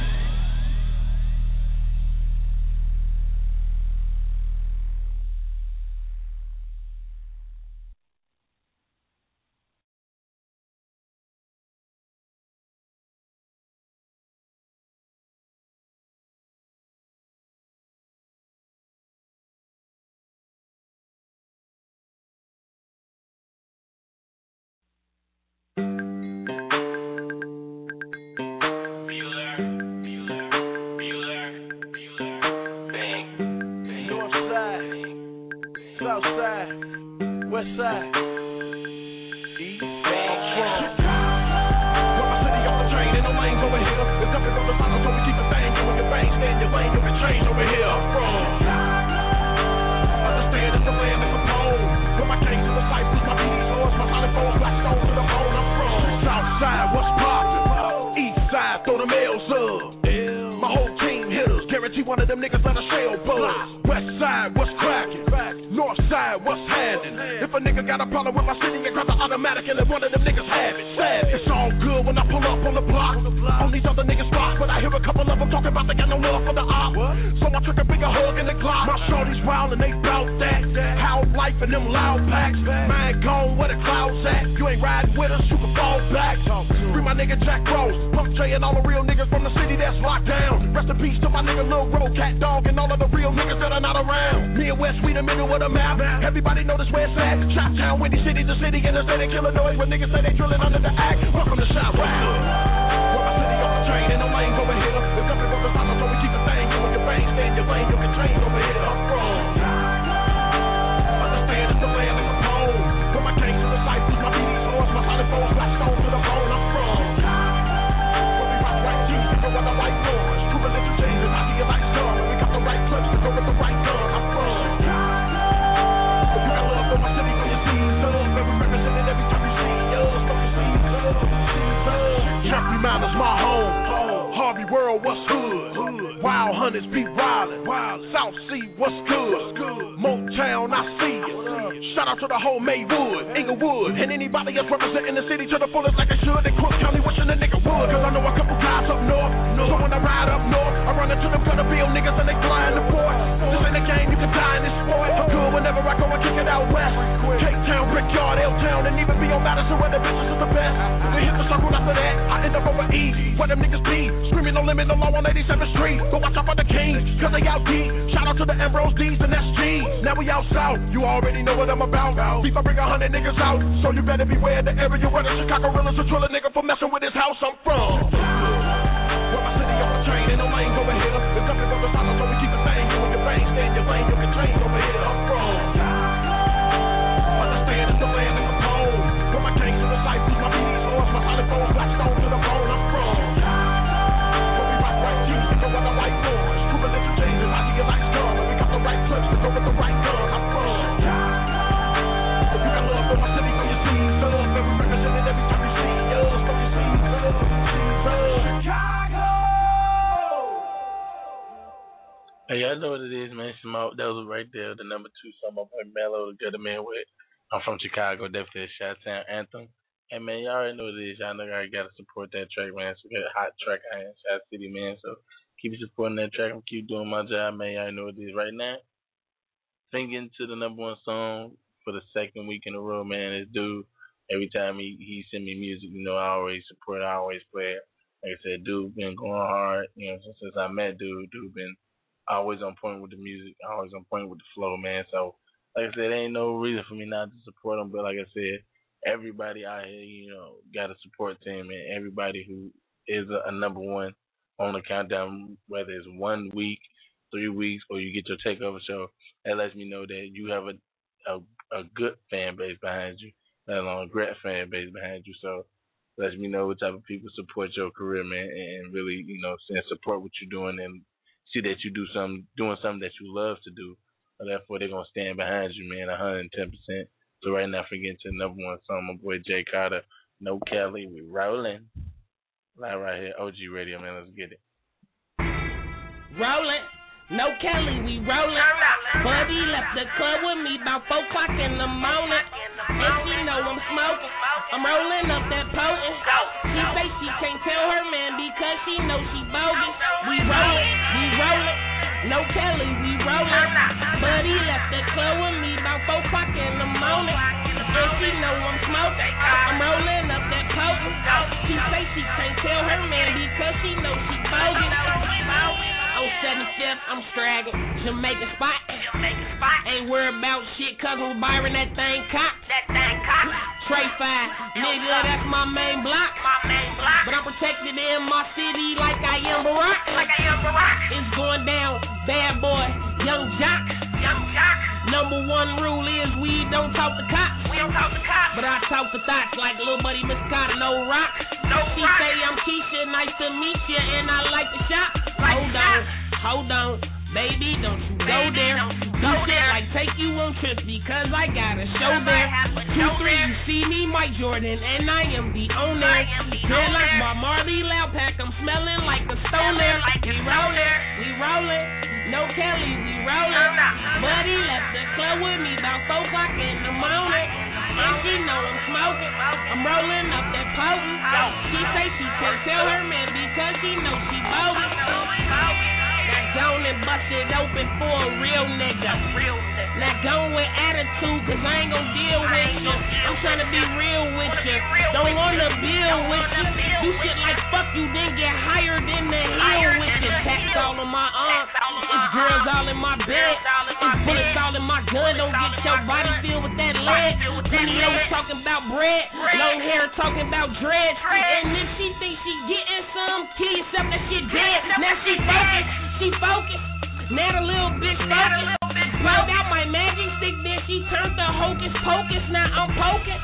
West side, east side, Put my city on the train, ain't no lanes over here. There's nothing on the side, so we keep the thing. You and your bang, stay in your lane, you can change over here. I'm from. Understand it's the land of the pole. Put my cane to the cyphers, my BD's horse, my solid foes, black stone to the bone. I'm from. South side, what's poppin'? East side, throw the mails up. My whole team hitters, guarantee one of them niggas let a shell buzz. West side, what's crackin'? North side, what's happening? If a nigga got a problem with my city, I grab the automatic and let one of them niggas have it. It's all good when I pull up on the block. On these other niggas' blocks, but I hear a couple of them talking about they got no love for the op. So I took a bigger hug in the Glock. My shorties wild and they bout that. How life and them loud packs. Man gone where the clouds at. You ain't riding with us, you can fall back. Free my nigga Jack Rose, Pump J and all the real niggas from the city that's locked down. Rest in peace to my nigga Lil Road, Cat Dog, and all of the real niggas that are not around. Me and West, we the middle of the map. Everybody know this where it's at. Chop Town, Windy City, the city in the state of Illinois, where niggas say they drilling under the act. Welcome to Shop Round. Put my city on the train, ain't no lanes over here. There's nothing on the side, so we keep the thing. You and your bang, stay in your lane, you can train over here. I'm from. Understand it's the land of the pole. Put my cane to the cyphers, my BD's horse, my solid foes, black stone to the bone. I'm from. When we rock white jeans, we go on the white doors. True religion changes, I see a light star. When we got the right clips, we go with the right gun. I'm from. My city for your seeds up, and we represent it every time you see us. Jeffrey Mountain's my home. what's hood? Wild hunters be wildin'. South Sea, what's good? Motown, I see you. Shout out to the whole Maywood, Inglewood, and anybody else representing the city to the fullest like they should. In Cook County, wishing a nigga would. Cause I know a couple guys up north. So when I ride up north, I run into them gutter bill niggas and they flying the port. This ain't a game, you can die in this sport. I'm good whenever I go and kick it out west. K-Town, Brickyard, L-Town, and even be on Madison where the bitches is the best. We hit the circle after that, I end up over E, where them niggas be. Screaming no limit, no law on 87th Street. Go watch out for the Kings, cause they out deep. Shout out to the Ambrose D's and SGs. Now we out south, you already know what I'm about. Beef, I bring 100 niggas out, so you better beware the area where the Chicago realers will drill a nigga for messing with his house I'm from. Where my city on the train, ain't no lanes over here. The country goes silent, so we keep the thing. You and your bang, stay in your lane, you can train over here. I'm from. Understand it's the land of Capone. Put my tanks in the sight, put my BD's horse, my solid bone, black stone to the bone. I'm from. Where we rock right keys, we go with the white boys. Proven that you change it, I see your lights come. And we got the right clips to go with the right gun. I'm from. You got love for my city when you see love. Every represented every time you see us. When you see love, Chicago. Hey, y'all know what it is, man. Smoke, that was right there, the number 2 song my boy Mello, the good man with. I'm from Chicago, definitely a Chi-Town anthem. Hey, man, y'all already know what it is. Y'all know I gotta support that track, man. It's a good hot track out in Chi City, man. So keep supporting that track. I'm keep doing my job, man. Y'all know what it is right now. Singing to the number 1 song for the second week in a row, man. This dude, every time he send me music, you know, I always support it, I always play it. Like I said, dude been going hard, you know, since I met dude been always on point with the music, always on point with the flow, man. So, like I said, there ain't no reason for me not to support him, but like I said, everybody out here, you know, got a support team, and everybody who is a number 1 on the countdown, whether it's 1 week, 3 weeks, or you get your takeover show, that lets me know that you have a good fan base behind you, let alone a great fan base behind you. So lets me know what type of people support your career, man, and really, you know, support what you're doing and see that you doing something that you love to do. So therefore, they're gonna stand behind you, man, 110%. So right now, forgetting to the number 1 song, my boy Jay Carter, No Kelly, we rolling. Live right here, OG Radio, man. Let's get it. Rolling. No Kelly, we rollin'. Buddy left the club with me about 4 o'clock in the morning. And she know I'm smoking. I'm rolling up that potent. She say she can't tell her man because she know she bogus. We rollin'. No Kelly, we rollin'. Buddy left the club with me about 4 o'clock in the morning. And she know I'm smoking. I'm rolling up that potent. She say she can't tell her man because she know she bogus. On 75th, I'm straggling. Jamaica spot. Ain't worried about shit, cause I'm Byron, that thing cocked. Trey 5, nigga, that's my main block. But I'm protected in my city like I am Barack. It's going down, bad boy, young jock. Number 1 rule is we don't talk to cops. But I talk to thoughts like little buddy Miss Carter, no rock. She say I'm Keisha, nice to meet you, and I like to shop. Hold on, baby, don't you go there. Do shit like take you on trips because I got a show there. 2, 3, you see me, Mike Jordan, and I am the owner. Feel like my Marley Loud Pack, I'm smelling like a stoner. We rollin', no Kelly, we rollin'. Buddy left the club with me about 4 o'clock in the morning. And she know I'm smoking. I'm rolling up that potent. She say she can't tell her man because she know she bogus. Now gone and busted open for a real nigga. Now gone with attitude cause I ain't gon' deal with you. I'm tryna be real with you. Don't wanna build with you. Do shit like fuck you then get higher than the hill with you. Tats all on my arm. It's girls all in my bed. It's bullets all in my gun. Don't get your body filled with that lead. Penny Lowe's talking about bread. Long hair talking about dreads. And if she thinks she getting some, kill yourself, that shit dead. Now she focused. Now the little bitch focused. Pulled out my magic stick, then she turned the hocus pocus. Now I'm poking.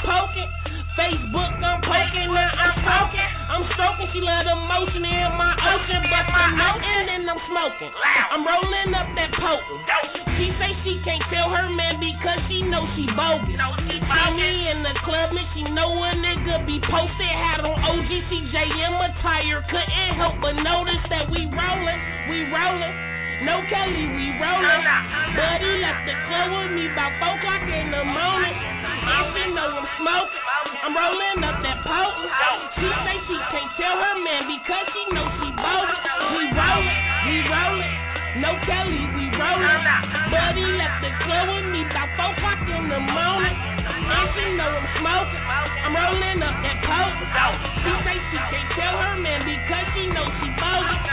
Facebook, I'm poking, now I'm poking. I'm stroking, she love the motion in my ocean, but I'm noting and I'm smoking. I'm rolling up that potent. She say she can't tell her man because she know she bogus. See me in the club and she know a nigga be posted. Had on OG CJ in my empire. Couldn't help but notice that we rollin'. No Kelly, we rollin'. Buddy left the club with me about 4 o'clock in the morning. And she know I'm smoking. I'm rolling up that potent. She say she can't tell her man because she know she bogus. We rollin'. No Kelly, we rollin'. Buddy left the club with me about 4 o'clock in the morning. And she know I'm smoking. I'm rolling up that potent. She say she can't tell her man because she know she bogus.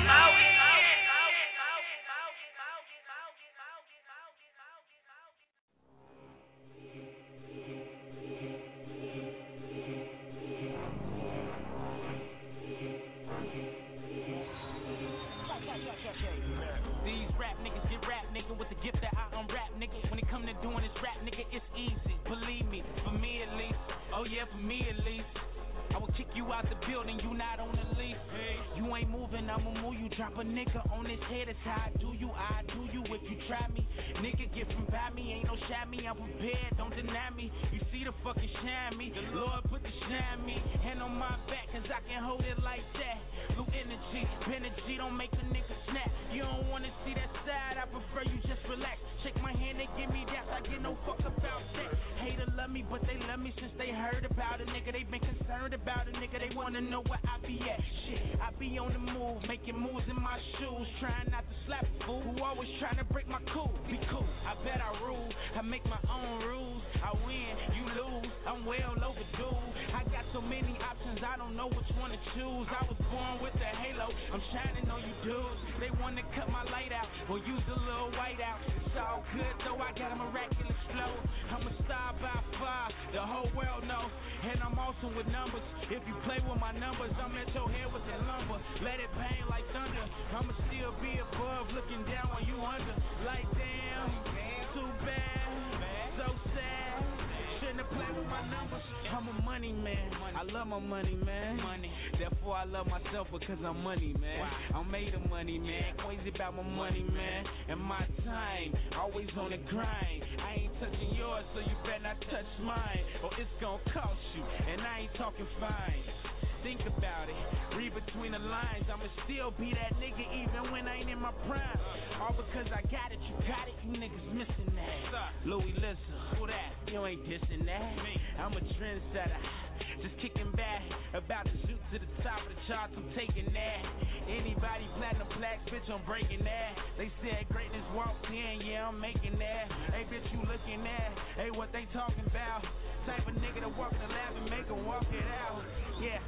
These rap niggas get rap, nigga, with the gift that I unwrap, nigga. When it come to doing this rap, nigga, it's easy. Believe me, for me at least. Oh yeah, for me at least. I will kick you out the building, you not on the lease. You ain't moving, I'ma move you. Drop a nigga on his head, it's how I do you if you try me. Nigga, get from by me, ain't no shabby, I'm prepared, don't deny me. You see the fucking shine me, the Lord put the shine me. Hand on my back, cause I can hold it like that. Blue energy, don't make a nigga snap. You don't wanna see that side, I prefer you just relax. Shake my hand, they give me that, I get no fuck about that. Hater love me, but they love me since they heard about it, nigga. They been concerned about it, nigga. They wanna know where I be at. Shit, I be on the move, making moves in my shoes, trying not to slap a fool who always trying to break my cool. Be cool, I bet I rule, I make my own rules. I win, you lose, I'm well overdue. I got so many options, I don't know which one to choose. I was born with a halo, I'm shining on you dudes. They wanna cut my light out, or use a little white out. It's all good though, I got a miraculous flow. I'm a star by far, the whole world know. And I'm awesome with numbers. If you play with my numbers, I'm at your head with the lumber. Let it bang like thunder. I'ma still be above, looking down when you under. Like damn, too bad, so sad. Shouldn't have played with my numbers. I'm a money man. I love my money, man. Therefore I love myself because I'm money, man. I'm made of money, man. Crazy about my money, man. And my time, always on the grind. I ain't touching yours, so you better not touch mine, or it's gonna cost you. And I ain't talking fine. Think about it, read between the lines. I'ma still be that nigga even when I ain't in my prime. All because I got it, you got it, you niggas missing that. Louis, listen, who that? You ain't dissing that. I'm a trendsetter, just kicking back. About to shoot to the top of the charts, I'm taking that. Anybody platinum plaques, bitch, I'm breaking that. They said greatness walks in, yeah, I'm making that. Hey, bitch, you looking at, hey, what they talking about? Type of nigga to walk the lab and make them walk it out, yeah.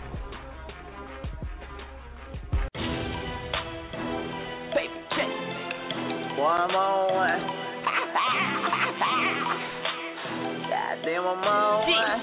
Paper check. One more one. Goddamn, I'm on one.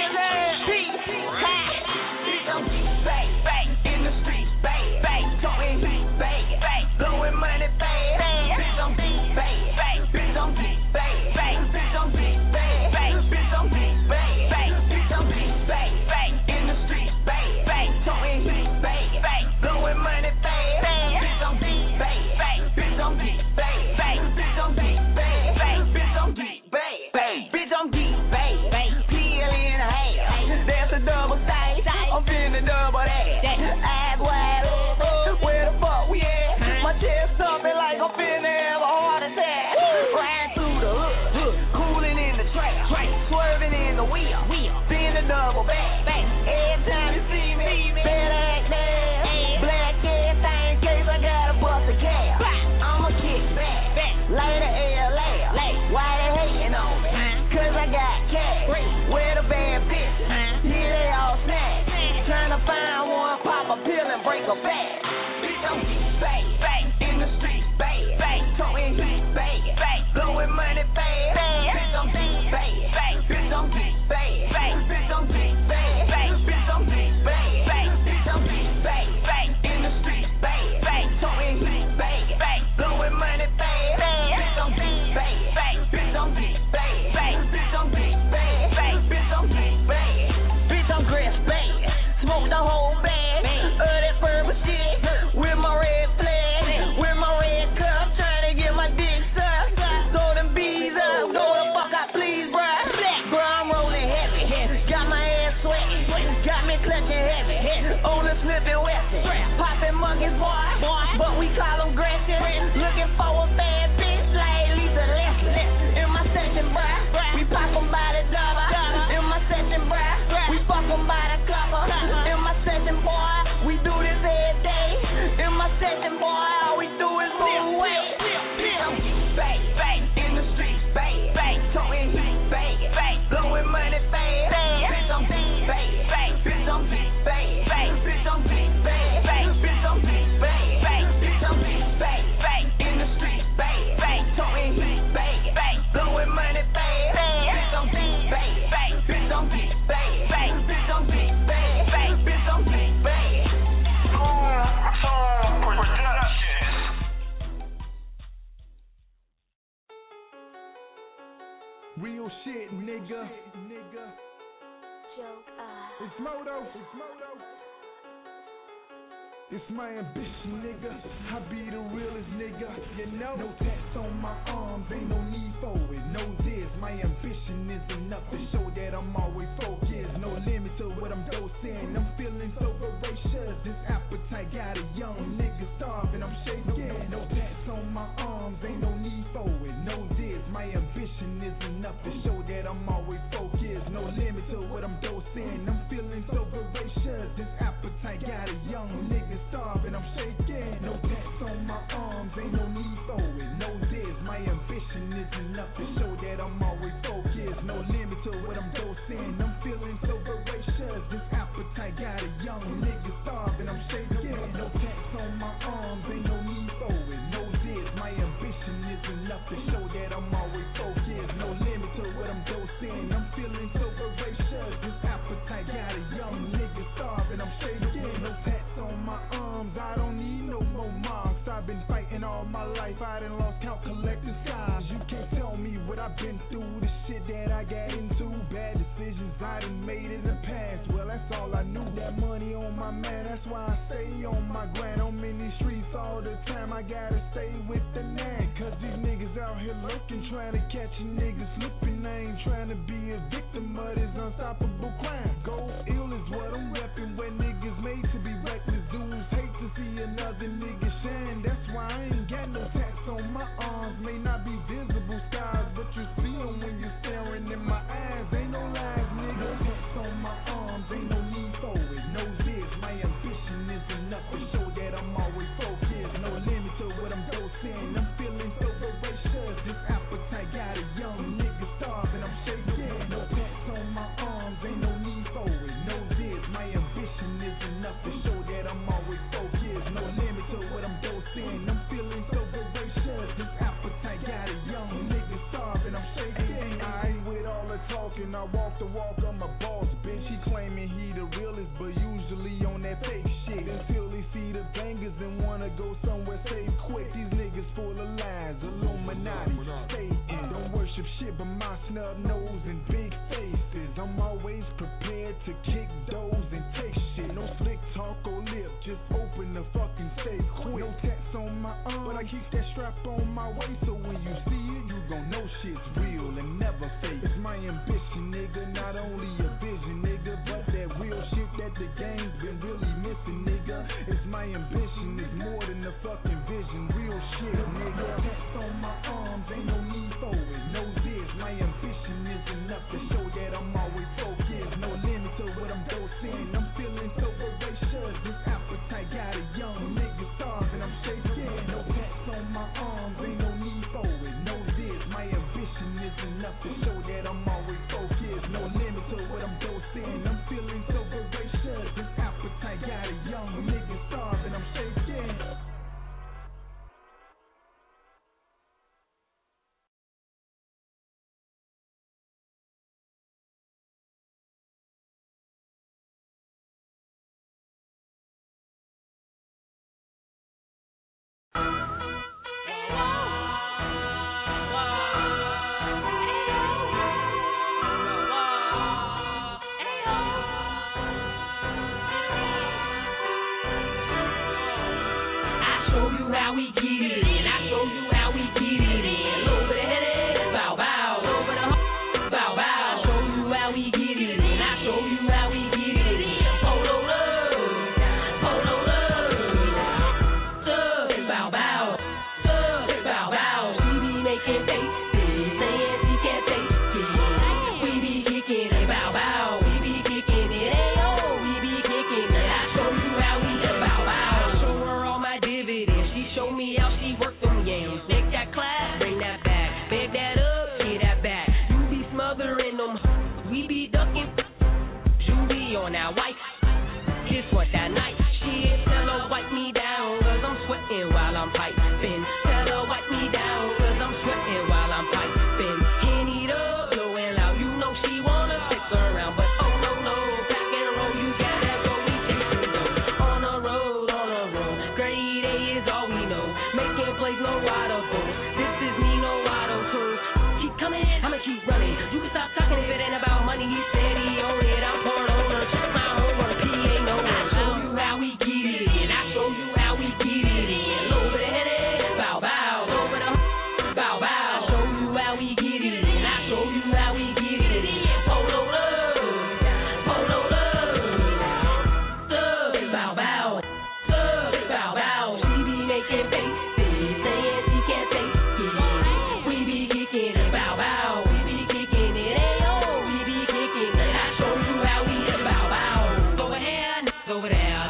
In the streets, bang, talking bang, blowing money, bang, bitch, I'm deep, bang, bitch, I'm deep, bang, bitch, I'm deep, bang, bitch, I'm deep, bang, bitch, I'm deep, bang, in the streets, bang, talking bang, blowing money, bang, bitch, I'm deep, bang, bitch, I'm deep, bang, bitch, I'm deep, bang, bitch, I'm deep, bang, bitch, I'm deep, bang, peel in half, that's a double size, I'm feeling double that. Eyes wide open, where the fuck we at? My chest thumping like I'm finna have a heart attack. Riding through the hood, cooling in the track, swerving in the wheel, seeing the double back. Every time you see me, better act now. Black ass thing, in case I gotta bust a cab. I'ma kick back, later LA. Why they hating on me? Cause I got cash. Where the bad bitches? Here they all snatch. Trying to find one, pop a pill and break a back. Bitch, I'm bang, in the street, bang, talking bang, blowing money, bang. Bitch, I'm bang, bitch, I'm bang, bitch, I'm bang, bitch, I'm bang, bitch, I'm bang, in the street, bang, talking bang, blowing money, bang. Bitch, I'm bang, bitch, I'm bang, bitch, I'm bang, bitch, I'm bang, bitch, I'm dressed bang. Smoke the whole bag of that purple shit with my red flag, with my red cup, trying to get my dick sucked. Throw them bees up, go the fuck out, please, bruh. Bruh, I'm rolling heavy, got my ass sweating, got me clutching heavy. On youngest boy, but we call him Gretchen. Looking for a bad bitch like Lisa Leslie. In my section, bruh, we pop 'em by the double. In my section, bruh, we fuck 'em by the couple. In my section, boy, we do this every day. In my section, boy, all we do is move away. Bitch, I'm bang, in the streets, bang, talking heat, bang, blowing money fast. Bitch, I'm bang, bitch, I'm bang, bitch, I'm bang, bitch, I'm bang, bitch, I'm bang, in the streets, bang, talking heat, bang, blowing money fast. Bitch, I'm bang, bitch, I'm bang, bitch, I'm bang, bitch, I'm bang. Real shit, nigga. It's Moto. It's my ambition, nigga. I be the realest nigga, you know. No tats on my arms, ain't no need for it. No this, my ambition is enough to show that I'm always focused. No limit to what I'm dosing. I'm feeling so voracious. This appetite got a young nigga starving. I'm shaking. No tats on my arms, ain't no need for it. No this, my ambition is enough to show that I'm always focused. No limit to what I'm dosing. I'm feeling so voracious. This appetite got a young nigga starving, I'm shaking. No tats on my arms, ain't no need for it. No this, my ambition is enough to show that I'm always focused. No limit to what I'm dosing. I'm feeling so voracious. This appetite got a young nigga starving, I'm shaking. No tats on my arms, ain't no need for it. No this, my ambition is enough to show that I'm always focused. No limit to what I'm dosing. I'm feeling so voracious. This appetite got a young nigga starving, I'm shaking. No tats on my arms, I don't need no more marks. I've been fighting all my life, I done lost count collecting signs. You can't tell me what I've been through, the shit that I got into. Bad decisions I done made in the past, well that's all I knew. That money on my man, that's why I stay on my grind. I'm in these streets all the time, I gotta stay with the nag. Cause these niggas out here looking, trying to catch a nigga slipping. I ain't trying to be a victim of this unstoppable crime. Go ill is what I'm repping, where niggas made to be reckless. Dudes hate to see another nigga shine, that's why I ain't got no tats on my arms. May not be visible scars, but you see them when you're staring in my eyes. Ain't no lies, nigga. No tats on my arms, ain't no need for it. No this, my ambition is enough to show that I'm always focused. No limit to what I'm dosing. I'm feeling so voracious. This appetite got a young nigga starving, I'm shaking. No tats on my arms, ain't no need for it. No this, my ambition is enough to show that I'm always focused. No limit to what I'm dosing. I'm feeling so voracious. This appetite got a young nigga starving, I'm shaking. I ain't with all the talking, I walk the walk, I'm a boss, bitch. He claiming he the realest, but usually on that fake shit. Until he see the bangers and wanna go somewhere safe quick. These niggas full of lies, Illuminati, Satan. Don't worship shit but my snub nose and big faces. I'm always prepared to kick doors and take shit. No slick talk or lip, just open the fucking safe quick. No tats on my arm, but I keep that strap on my waist, so when you see it, you gon' know shit's real and never fake. It's my ambition, nigga, not only a vision, nigga, but that real shit that the game's been really missing, nigga. It's my ambition, it's more than a fucking vision, real shit, nigga. Tats on my arms, ain't no need for it. No this, my ambition is enough to show that I'm always focused. No limit to what I'm dosing. I'm feeling so voracious. This appetite got a young nigga starving, I'm shaking. No tats on my arms, ain't no need for it. No this, my ambition is enough to show that I'm always focused. No limit to what I'm dosing. I'm feeling so voracious. This appetite got a young nigga starving, I'm shaking. How we get it in, I show you how we get it in. Over the head, bow bow. Over the bow bow. I show you how we get it in. I show you how we get it in. Polo love, polo love.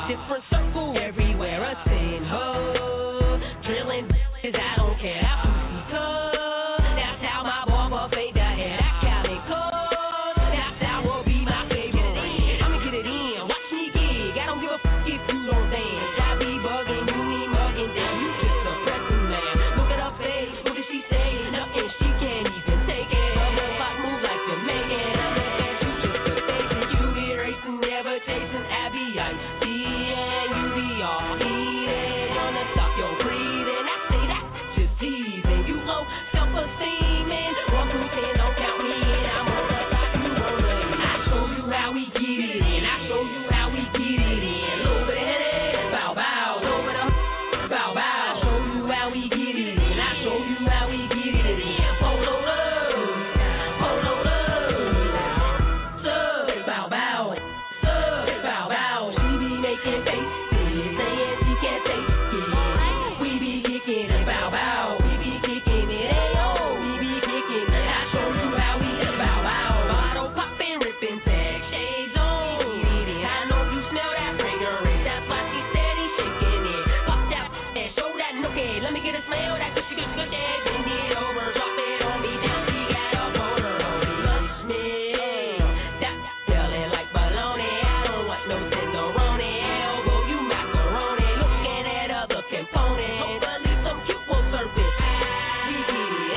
different circles. Everywhere I seen her, drilling bitches, I don't care how pussy cut. That's how my barber fade the hair, that Cali cut. That's how will be my favorite. I'ma get it in, watch me gig. I don't give a fuck if you don't dance. I be bugging, you need mugging, damn, you just a pressing man. Look at her face, what did she say? Nothing, she can't even take it. Bubble pop move like Jamaican. I'm the best, you just a station. You be racing, never chasing Abby Ice. and you be all eating. Wanna stop your breathing. I say that just teasing. You low self-esteem and 1 through 10, don't count me in. I'm on the side, you on the end. I show you how we get it in. I show you how we get it in. Little bit of headache, bow bow. Little bit of bow bow. Show you how we get it in. I show you how we get it in. Polo love, polo love. Sub, bow bow, sub, bow bow. She be making faces, saying she can't take it. We be kicking it, bow bow. We be kicking it, ayo. We be kicking it. I show you how we bow bow. Bottle popping, ripping, tag shades on. I know you smell that fragrance. That's why she steady shaking it. Pop that and show that nookie. Let me get a smell that good, she good, good. Bend it over, drop it on me. Then she got up on her own. Touch me, that feeling like baloney. I don't want no tenderoni. Elbow you macaroni. Looking at other components. Hopefully some cute will surface. We get it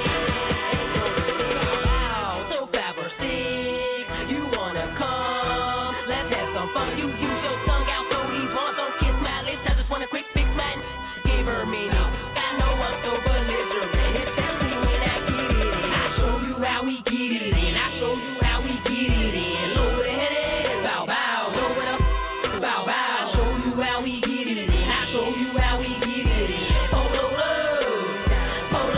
in. So Faber Six, you wanna come? Let's have some fun. You use your tongue out so these ones don't kiss my lips. I just want a quick fix, man. Give her me now. I know I'm so belligerent. Especially when I get it in. I show you how we get it in. I show you how we get it in. Low with a headache, bow bow. Low with a bow bow. Show you how we get it in. I show you how we get it in. Polo love, polo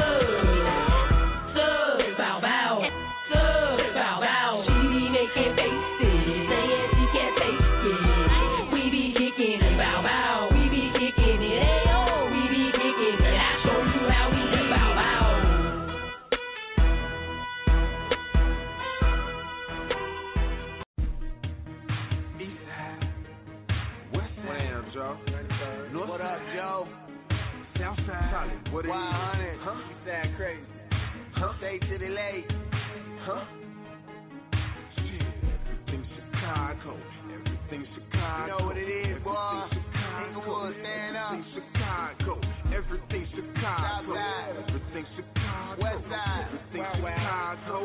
love. Sub, bow bow, sub, bow bow. She be making faces, saying she can't take it. We be kicking it, bow bow. We be kicking it, ayo. We be kicking it. I show you how we bow bow. What up, Joe? What up, Joe? Southside. What it is? 100. Huh? You sound crazy. Huh? Stay to the lake. Huh? Shit. Everything's Chicago. Everything's Chicago. You know what it is, boy. Inglewood, stand up. Everything's Chicago. Everything's Chicago. Southside. Everything's Chicago. Westside. Everything's Chicago.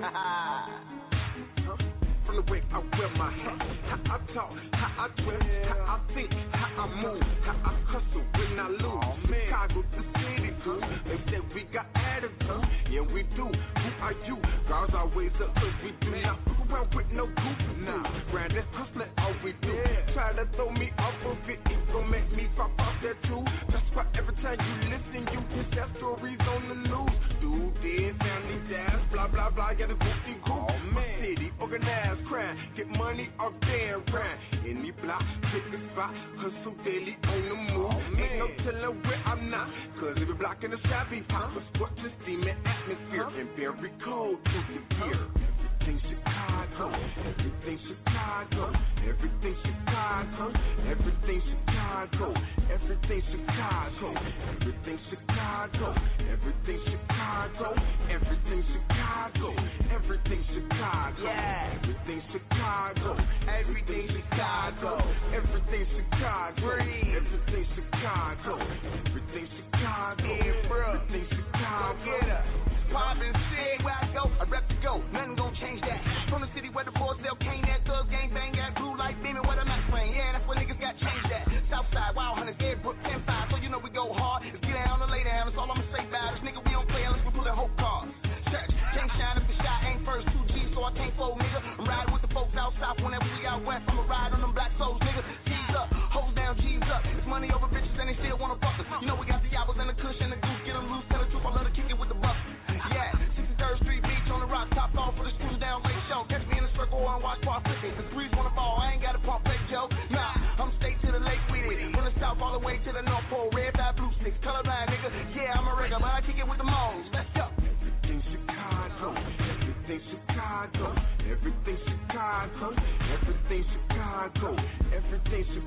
From the way I wear my hat, how I talk, how I dress, how I think, how I move, how I hustle when I lose. Chicago, the city, too. They say we got attitude, yeah we do. Who are you? Girls always up, cause we do not fuck around with no goofy. Nah, grind and hustling, all we do. Try to throw me off of it, it gon' make me pop off there too. That's why every time you listen, you get that stories on the news. Dude dead, family dies, blah blah blah, got a goofy group. City organized crime, get money off damn crime. Any block, pick a spot, hustle daily on the move. Ain't no telling where I'm not, cause every block in the sky be pop. A sport to steaming atmosphere and very cold to the pier. Everything's Chicago, everything's Chicago, everything's Chicago, everything's Chicago, everything's Chicago, everything's Chicago, everything's Chicago, everything's Chicago, everything's Chicago, everything's Chicago, everything's Chicago, everything's Chicago, everything's Chicago, everything's Chicago, everything's Chicago. Poppin' shit, where I go, I rep to go, nothing gon' change that. From the city where the boys sell cane, that thug gang bang, got blue light beaming, where the max playing. Yeah, that's where niggas got changed at. Southside, Wild Hunters, Deadbrook, 10-5, so you know we go hard. Let's get down on the lay down, that's all I'ma say about this nigga. We don't play unless we pullin' hope cars. Church, can't shine if the shot ain't first 2 G's, so I can't fold, nigga. I'm riding with the folks out south whenever we out west. I'ma ride on them black souls, nigga. G's up, hoes down, G's up. It's money over bitches and they still wanna fuck us. You know we got the apples and the kush and the goose, get them loose, tell the truth, I love to kick it with the bucks. Yeah, 63rd Street Beach on the rock, top off for the screws down late show. Catch me in the circle and watch par 50. The threes wanna ball, I ain't got a pump fake Joe. Nah, I'm straight to the lake with it. From the south all the way to the North Pole, red, black, blue sticks, colorblind, nigga. Yeah, I'm a regular, but I kick it with the moles. Let's go. Everything's Chicago, everything's Chicago, everything's Chicago, everything's Chicago, everything's Chicago.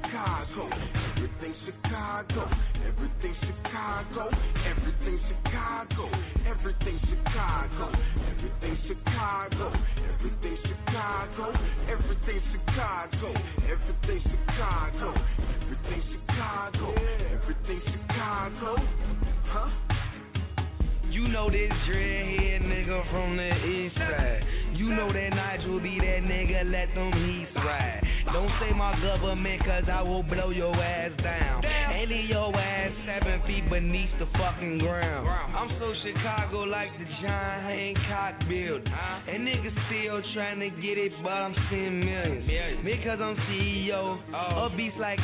Chicago. Everything Chicago. Everything Chicago. Everything Chicago. Everything Chicago. Everything Chicago. Everything Chicago. Everything Chicago. Everything Chicago. Everything Chicago. Everything Chicago. Huh? You know this dreadhead nigga from the east side. You know that Nigel be that nigga, let them heats ride. Don't say my government, cause I will blow your ass down. And leave your ass 7 feet beneath the fucking ground. I'm so Chicago like the John Hancock building. And niggas still trying to get it, but I'm seeing millions. Because I'm CEO of beats like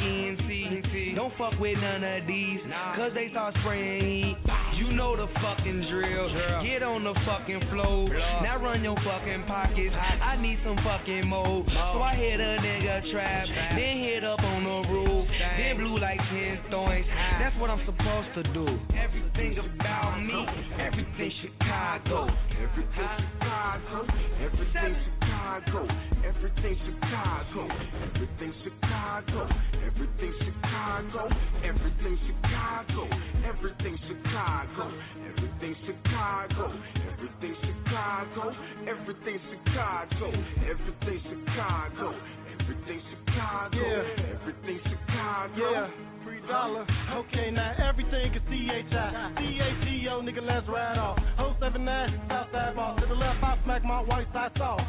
ENC. Don't fuck with none of these, cause they start spraying heat. You know the fucking drill. Get on the fucking floor. Now run your fucking pockets. I need some fucking more. So I hit a nigga trap, then hit up on the roof, then blew like 10 thorns. That's what I'm supposed to do. Everything about me, everything Chicago. Everything Chicago. Everything Chicago. Everything Chicago. Everything Chicago. Everything Chicago. Everything Chicago. Everything Chicago. Everything Chicago. Everything Chicago. Everything Chicago. Everything Chicago. Everything Chicago. Everything Chicago. $3. Okay, now everything is C-H-I. C-H-E-O, nigga, let's ride off. 079, Southside Ball. To the left, I smack my white side sauce.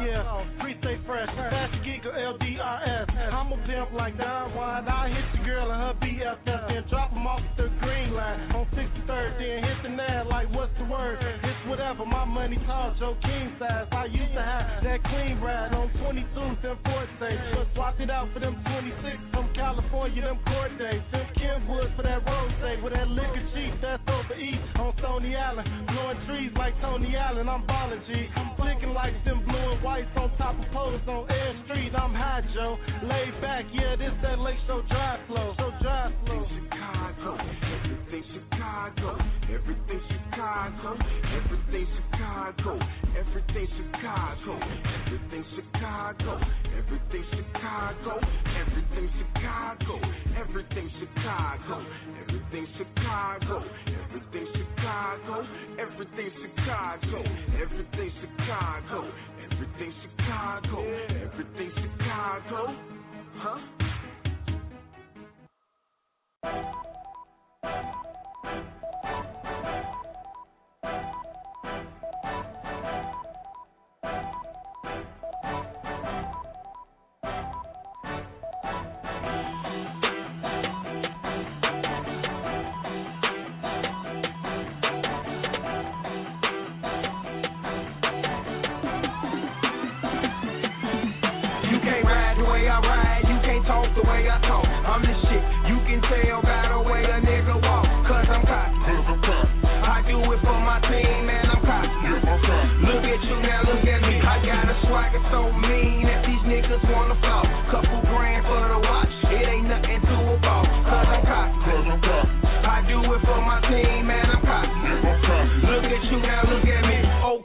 Free stay fresh. Fashion geek or LDRS. I'm a pimp like Don Juan. I hit the girl and her BFF, then drop them off the green line. On 63rd, then hit the nab like, what's the word? It's whatever, my money tall, Joe King size. I used to have that clean ride on 22s, them Ford states. But swapped it out for them 26 from California, them court days. Them Kenwood for that road state with that liquor cheap, that's over east on Stony Island. Blowing trees like Tony Allen, I'm ballin' G. I'm flicking like them blue and whites on top of poles on Air Street. I'm high, Joe. Laid back, yeah, this that Lake Show drive flow. So drive flow. Chicago. Everything Chicago. Everything Chicago. Everything Chicago. Everything Chicago. Everything Chicago. Everything Chicago. Everything Chicago. Everything Chicago. Everything Chicago. Everything Chicago. Everything Chicago. Everything Chicago. Everything Chicago. Everything Chicago. Huh? Talk the way I talk, I'm the shit. You can tell by the way a nigga walk, cause I'm cocky. I do it for my team, man, I'm cocky. Look at you now, look at me. I got a swagger so mean that these niggas wanna floss. Couple grand for the watch, it ain't nothing to a boss, cause I'm cocky. I do it for my team, man, I'm cocky. Look at you now, look at me.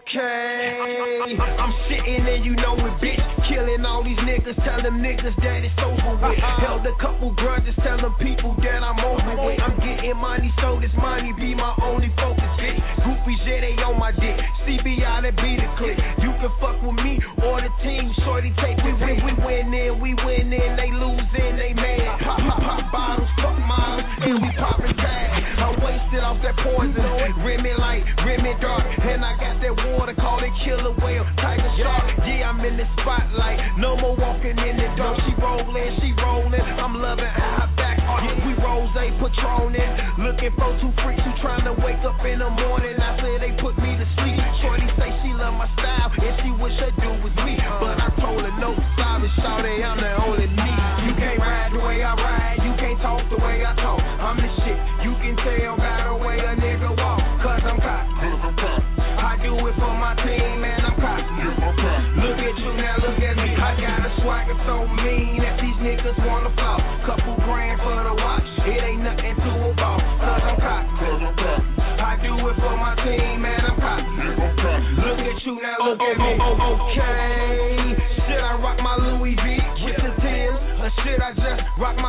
Okay, I'm sitting and you know it, bitch. Killing all these niggas, tell them niggas that it's over with. Held a couple grudges, tell them people that I'm over with. I'm getting money, so this money be my only focus, bitch. Groupies, yeah, they on my dick. CBI, that be the click. You can fuck with me or the team, shorty take we win. We winning, they losing, they mad. Pop bottles, fuck models, and we poppin' tags. I'm wasted off that poison, Remy light, Remy dark, and I got that water, call it killer whale, tiger shark. Yeah, I'm in the spotlight, no more walking in the dark. She rolling, I'm loving how I back. Yeah, we rose patroning, looking for two freaks who trying to wake up in the morning. I said they put me to sleep. Shorty say she love my style and she wish her dude was me, but I told her no, sorry, shawty, I'm the only me. You can't ride the way I ride, you can't talk the way I talk. I'm the shit, you can tell by the way a nigga walk, cause I'm cocky. I do it for my team, man, I'm cocky. Look at you now, look at me. I got a swagger so mean that these niggas wanna floss. Couple grand for the watch, it ain't nothing to a boss, cause I'm cocky. I do it for my team, man, I'm cocky. Look at you now, look at me. Okay, should I rock my Louis V with the Timbs, or should I just rock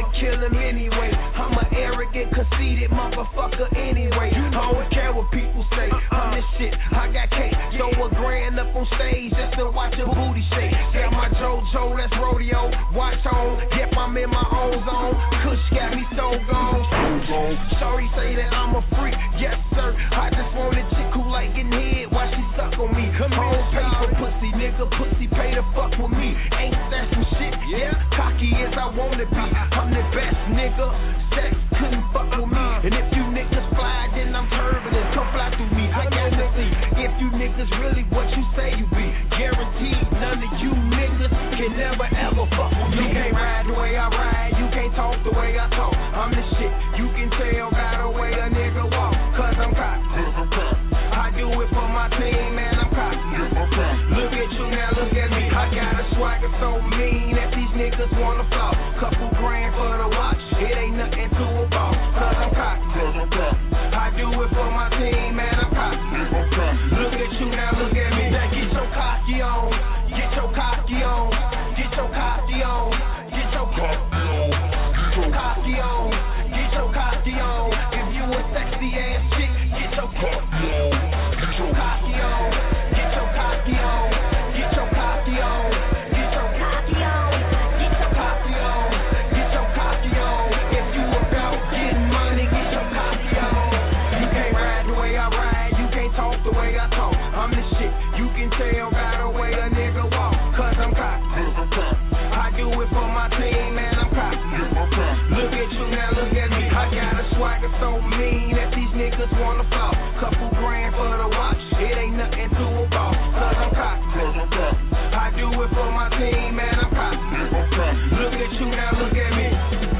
kill him anyway. I'm an arrogant, conceited motherfucker anyway. I don't care what people say. I'm this shit, I got cake. Throw a grand up on stage just to watch a booty shake. Got my JoJo, that's rodeo. Watch on, yep, I'm in my own zone. Kush got me so gone. Shorty say that I'm a freak, yes sir. I just want a chick who like getting head while she suck on me. Come on, pay for pussy, nigga, pussy pay to fuck with me. Ain't that some shit? Yeah, cocky as I wanna be. I'm the best nigga, sex couldn't fuck with me. And if you niggas fly, then I'm turbulent. Come fly through me, I got to see if you niggas really what you say you be. Guaranteed, none of you niggas can never ever fuck with me. You can't ride the way I ride, you can't talk the way I talk. I'm the shit, you can tell by the way a nigga walk. Cause I'm cocky, I do it for my team, man, I'm cocky. Look at you now, look at me. I got a swagger so mean that these niggas wanna flop. Couple grand for the watch, it ain't nothing to a boss. Cause I'm cocky, I do it for my team, man, I'm cocky. Look at you now, look at me. Now get your cocky on, get your cocky on, get your cocky on, get your cocky on, cocky on, get your cocky on. If you a sexy ass chick, get your cocky on, get your cocky on, get your cocky on, get your cocky on, get your cocky on, get your cocky on, get your cocky on. If you about getting money, get your cocky on. You can't ride the way I ride, you can't talk the way I talk. I'm the shit, you can tell by the way a nigga walk. Cause I'm cocky, I do it for my team, man, I'm cocky. Look at you now, look at me. I got a swagger so mean that these niggas wanna flop. Couple grand for the watch, it ain't nothing to a boss. Cause I'm cocky, I do it for my team, man, I'm cocky. Look at you now, look at me.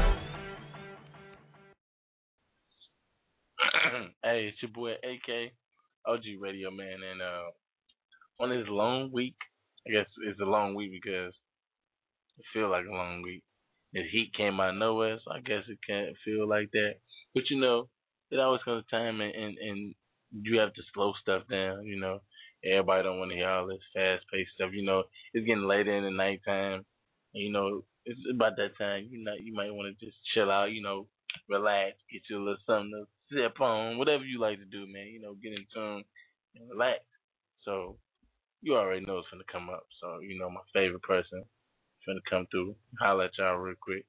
Hey, it's your boy AK, OG Radio, man, and on this long week, I guess it's a long week because it feels like a long week. The heat came out of nowhere, so I guess it can't feel like that. But you know, it always comes a time and you have to slow stuff down, you know. Everybody don't want to hear all this fast-paced stuff, you know. It's getting later in the nighttime, and, you know, it's about that time. You might want to just chill out, you know, relax, get you a little something to sip on, whatever you like to do, man. You know, get in tune and relax. So you already know it's gonna come up. So you know, my favorite person is gonna come through. Holla at y'all real quick.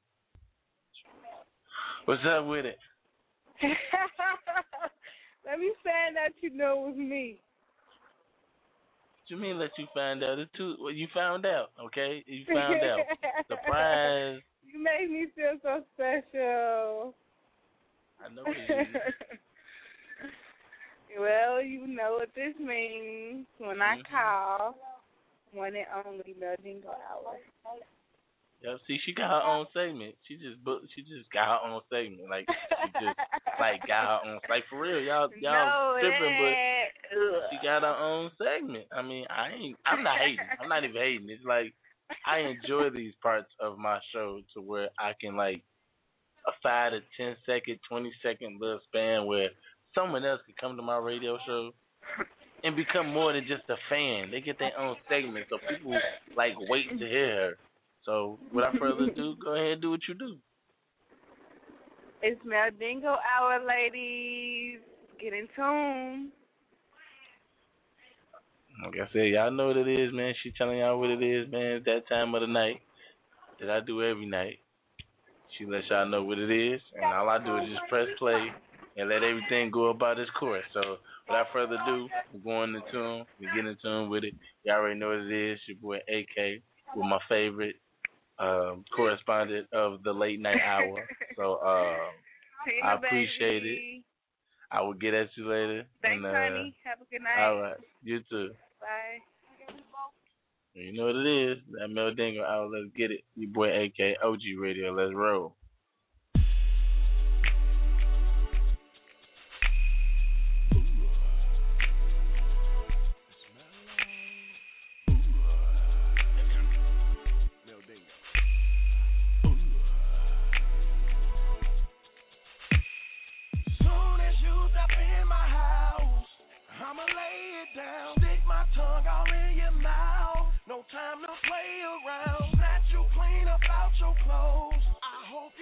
What's up with it? Let me find out you know it was me. What you mean let you find out? It's too, well, you found out, okay? You found out. Surprise. You made me feel so special. I know it is. Well, you know what this means. When I call, one and only Meldingo Hour. Yeah, see, she got her own segment. She just got her own segment. Like she just got her own, like, for real, y'all tripping, but she got her own segment. I mean, I'm not hating. I'm not even hating. It's like I enjoy these parts of my show to where I can, like, a 5 to 10 second, 20-second little span where someone else can come to my radio show and become more than just a fan. They get their own segment, so people like waiting to hear her. So without further ado, go ahead and do what you do. It's Meldingo Hour, ladies. Get in tune. Like I said, y'all know what it is, man. She telling y'all what it is, man. It's that time of the night that I do every night. She lets y'all know what it is, and all I do is just press play and let everything go about its course. So without further ado, we're going to tune. We get in tune with it. Y'all already know what it is. Your boy AK with my favorite correspondent of the late night hour. So I appreciate it. I will get at you later. Thanks, honey. Have a good night. All right. You too. Bye. You know what it is. That Meldingo Hour. Let's get it. Your boy AK, OG Radio. Let's roll. No time to play around. Snatch you clean up out your clothes. I hope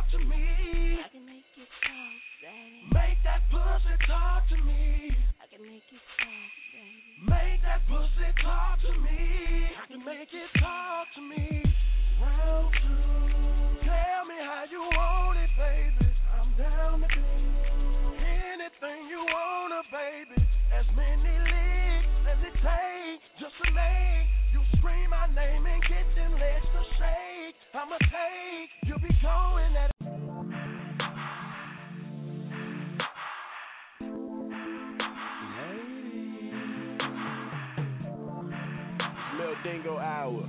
talk to me. I can make it talk, baby. Make that pussy talk to me. I can make it talk, baby. Make that pussy talk to me. I can make it talk to me. Round two. Tell me how you want it, baby. I'm down to do anything you wanna, baby. As many licks as it takes just to make you scream my name and get them legs to shake. I'ma take, you'll be going at Lil Dingo Hour.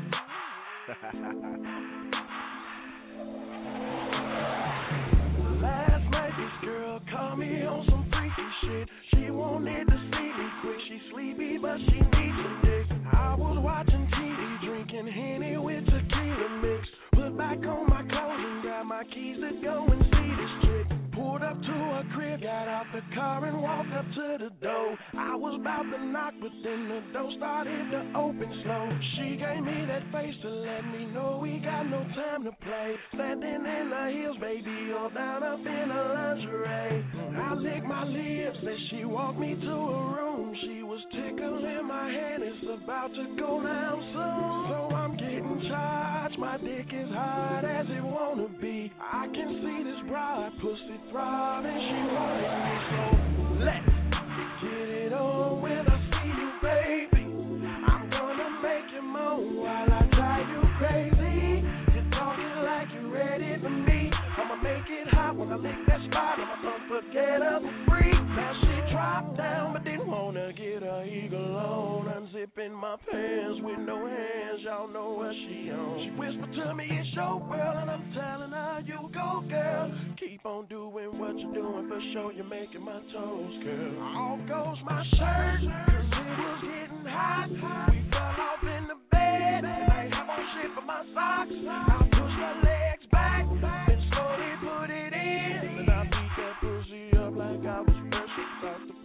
Last night this girl called me on some freaky shit. She wanted to see me quick. She sleepy but she needs some dick. I was watching TV, drinking Henny with tequila mix. Put back on my clothes and got my keys to go and see this chick. Pulled up to her crib, got out the car and walked up to the door. I was about to knock, but then the door started to open slow. She gave me that face to let me know we got no time to play. Standing in the hills, baby, all down up in her lingerie. I licked my lips as she walked me to a room. She was tickling my hand, it's about to go down soon. So I'm getting charged, my dick is hard as it wanna be. I can see this broad pussy throbbing, she wanted me, so let's get it on when I see you, baby. I'm gonna make you moan while I drive you crazy. You're talking like you're ready for me. I'ma make it hot when I lick that spot. I'm an unforgettable freak. Now she dropped down but didn't wanna get her eagle on. Unzipping my pants with no hands, y'all know what she on. She whispered to me, it's your world, and I'm telling her, you go, girl. Keep on doing what you're doing, for sure you're making my toes curl. Off goes my shirt, cause it was getting hot. We fell off in the bed, and I have on shit for my socks. I pushed her legs back, then slowly put it in, and I beat that pussy up like I was fresh out the.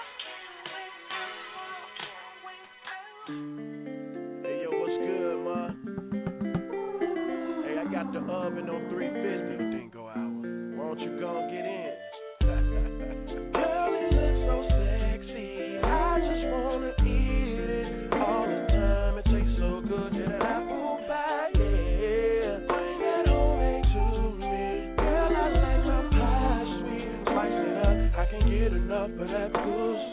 Hey yo, what's good, ma? Hey, I got the oven on 350. Dingo Hour. Why don't you go and get in? Girl, it looks so sexy. I just wanna eat it all the time. It tastes so good that apple pie, yeah. Bring that homemade to me. Girl, I like my pie sweet. Spice it up, I can't get enough of that pussy.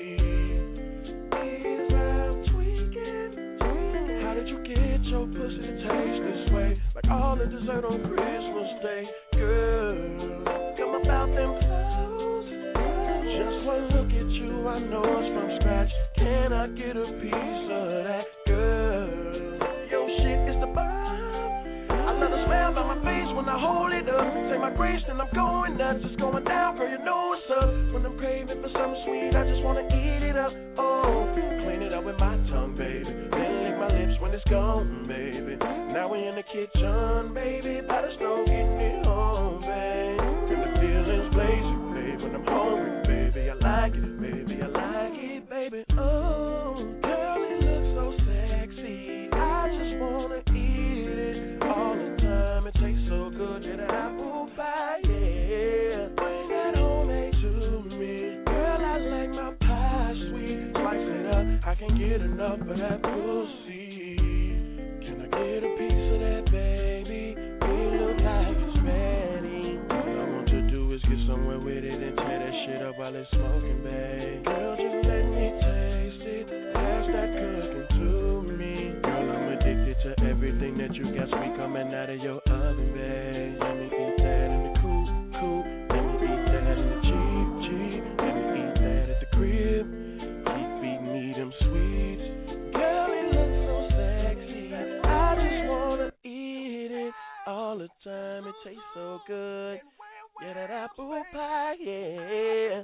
Your pussy taste this way, like all the dessert on Christmas Day. Girl, come about them clothes. Just one look at you, I know it's from scratch. Can I get a piece of that? Girl, your shit is the bomb. I love the smell on my face when I hold it up. Say my grace and I'm going nuts. It's going down, girl, you know what's up. When I'm craving for something sweet, I just wanna eat it up. Oh, clean it up with my tongue, baby. My lips when it's gone, baby. Now we in the kitchen, baby. By the stove, getting it home, babe. And the feelings blazing, babe. When I'm hungry, baby, I like it, baby. I like it, baby. Oh, girl, it looks so sexy. I just wanna eat it all the time. It tastes so good, that apple pie, yeah. Bring that homemade to me, girl. I like my pie sweet. Slice it up, I can't get enough of that pussy. Get a piece of that, baby. It look like it's ready. All I want to do is get somewhere with it and tear that shit up while it's smoking, babe. Girl, just let me taste it. Pass that cooking to me. Girl, I'm addicted to everything that you got sweet coming out of your oven, babe. Let me eat that in the coop. Let me eat that in the Jeep. Let me eat that at the crib. Keep feeding me them sweets. Girl, it looks so sexy. I just wanna eat it all the time. It tastes so good. Yeah, that apple pie, yeah.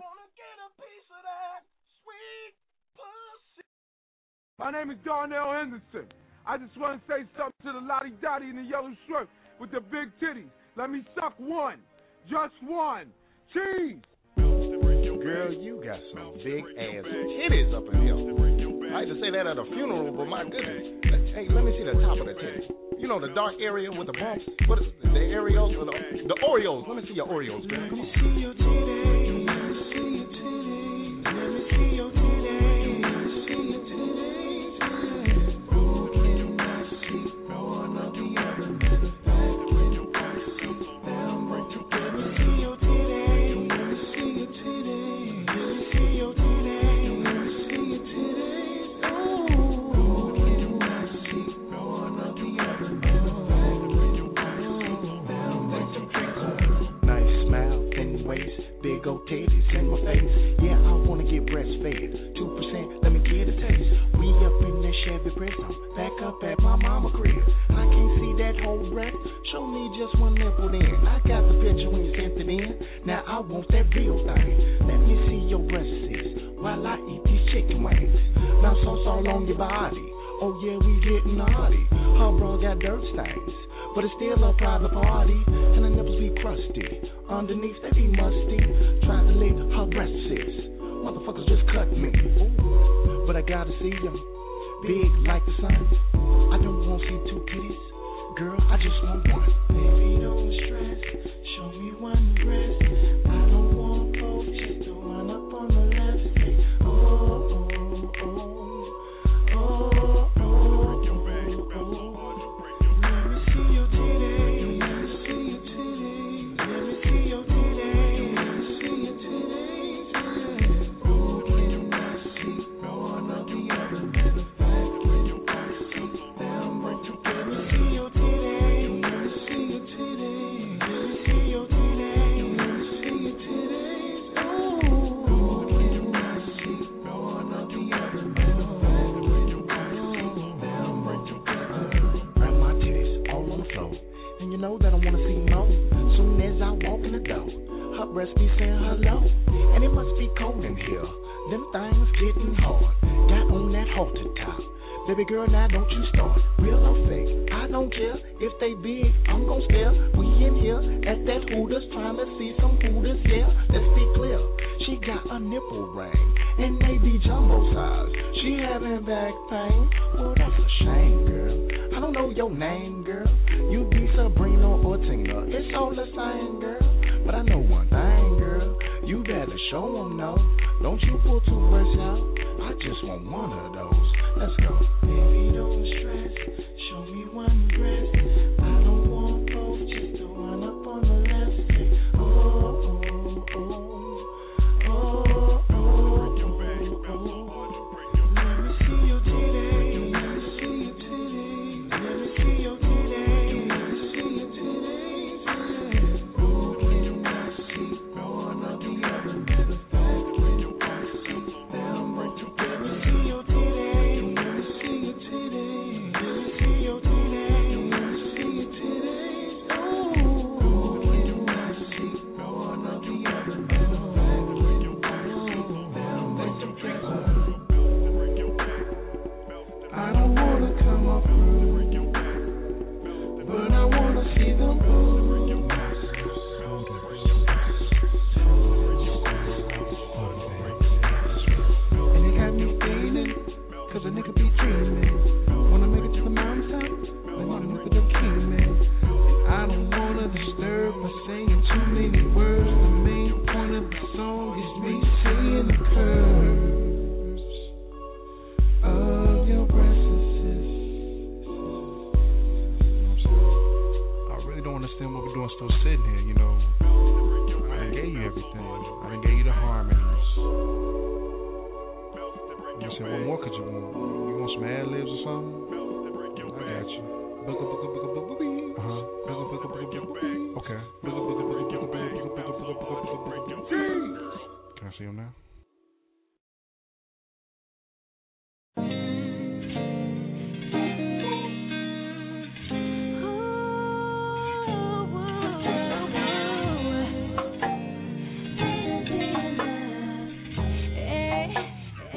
My name is Darnell Henderson. I just want to say something to the Lottie Dottie in the yellow shirt with the big titties. Let me suck one. Just one. Cheese. Girl, you got some big ass titties up in here. I hate to say that at a funeral, but my goodness. Hey, let me see the top of the titty. You know, the dark area with the bumps. What is the areolas or the Oreos? Let me see your Oreos, girl. Come on.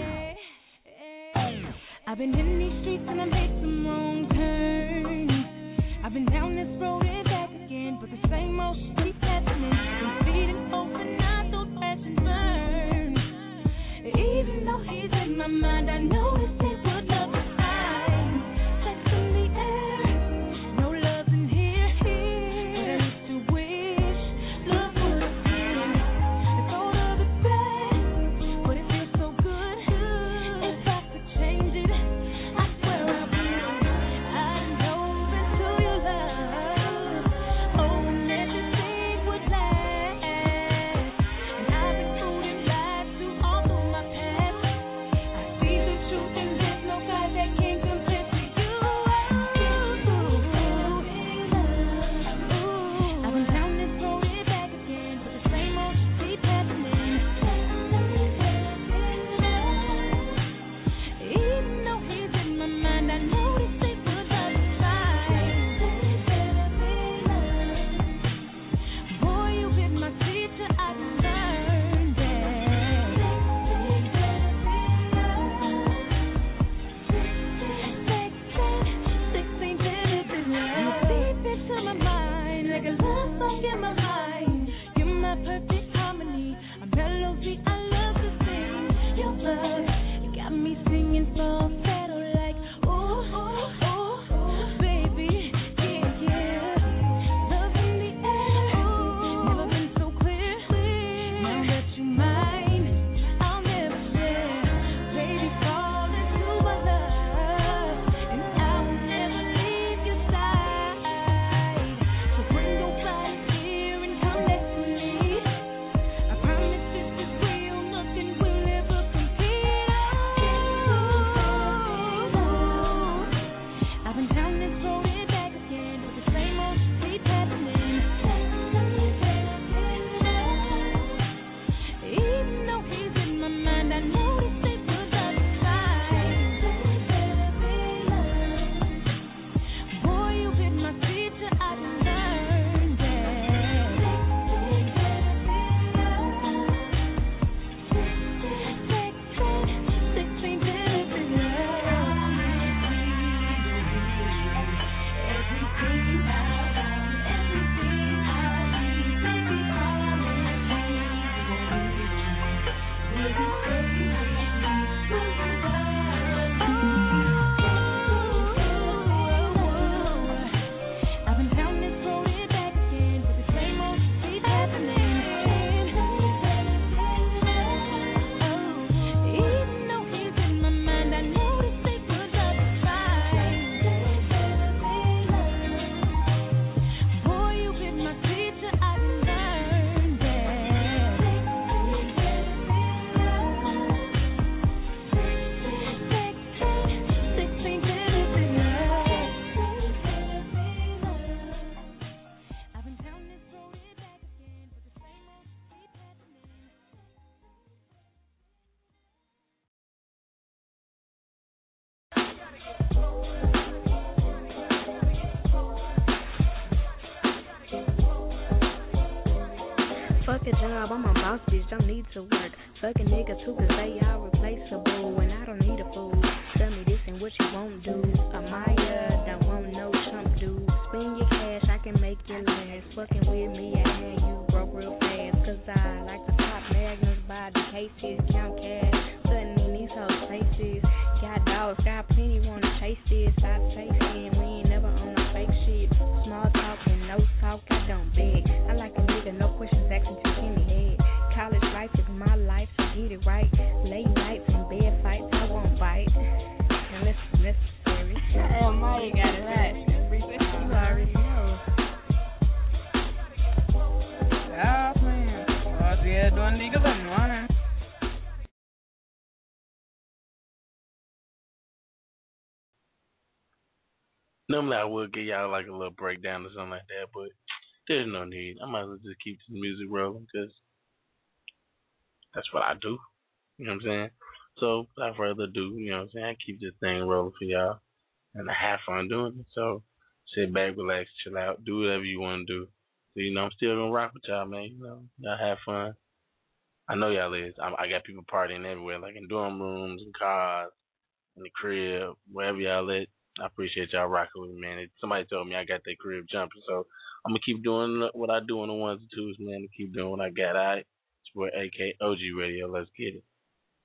I've been in these streets and I made some wrong turns. a job, I'm a boss bitch, don't need to work. Fuck a nigga too, cause they all replaceable, and I don't need a fool. Tell me this and what you won't do. Amaya, don't want no chump dude. Spend your cash, I can make you last. Fucking with me, I had you broke real fast, cause I like to pop magnums by the cases, count cash, sudden in these whole places. Got dogs, got plenty, wanna chase this. I chase in, we ain't never on no fake shit. Small talk and no talk, I don't beg. I like a nigga, no questions asking to give me head. College life is my life, so get it right. Late nights and bed fights, I won't bite. Unless it's necessary. Oh, Maya got it right. You already know. Ah, man. Oh, yeah, doing niggas on one. Normally I would give y'all like a little breakdown or something like that, but there's no need. I might as well just keep the music rolling because that's what I do. You know what I'm saying? So without further ado, you know what I'm saying, I keep this thing rolling for y'all and I have fun doing it. So sit back, relax, chill out, do whatever you want to do. So, you know, I'm still gonna rock with y'all, man. You know, y'all have fun. I know y'all is. I got people partying everywhere, like in dorm rooms, in cars, in the crib, wherever y'all at. I appreciate y'all rocking with me, man. Somebody told me I got that crib jumping, so I'm going to keep doing what I do on the ones and twos, man, to keep doing what I got. All right? It's for AK OG Radio. Let's get it.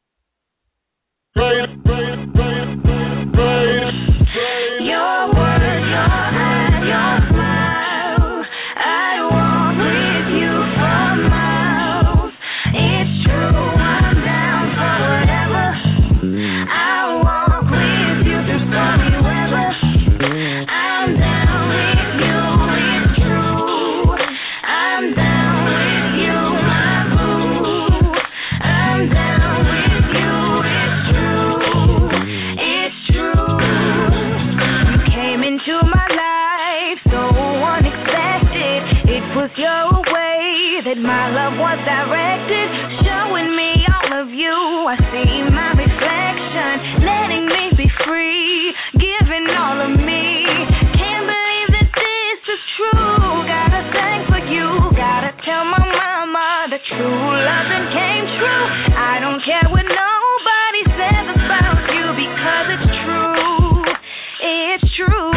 Your words, your eyes, your smile, I walk with you for miles. It's true, I'm down for whatever. I walk with you through stormy weather. I'm down with you, it's true. I'm down with you, my boo. I'm down with you, it's true. It's true. You came into my life so unexpected. It was your way that my love was directed, showing me all of you. I see my reflection, letting me be free, giving all of me. Can't believe that this is true. Gotta thank for you. Gotta tell my mama that true love came true. I don't care what nobody says about you because it's true. It's true.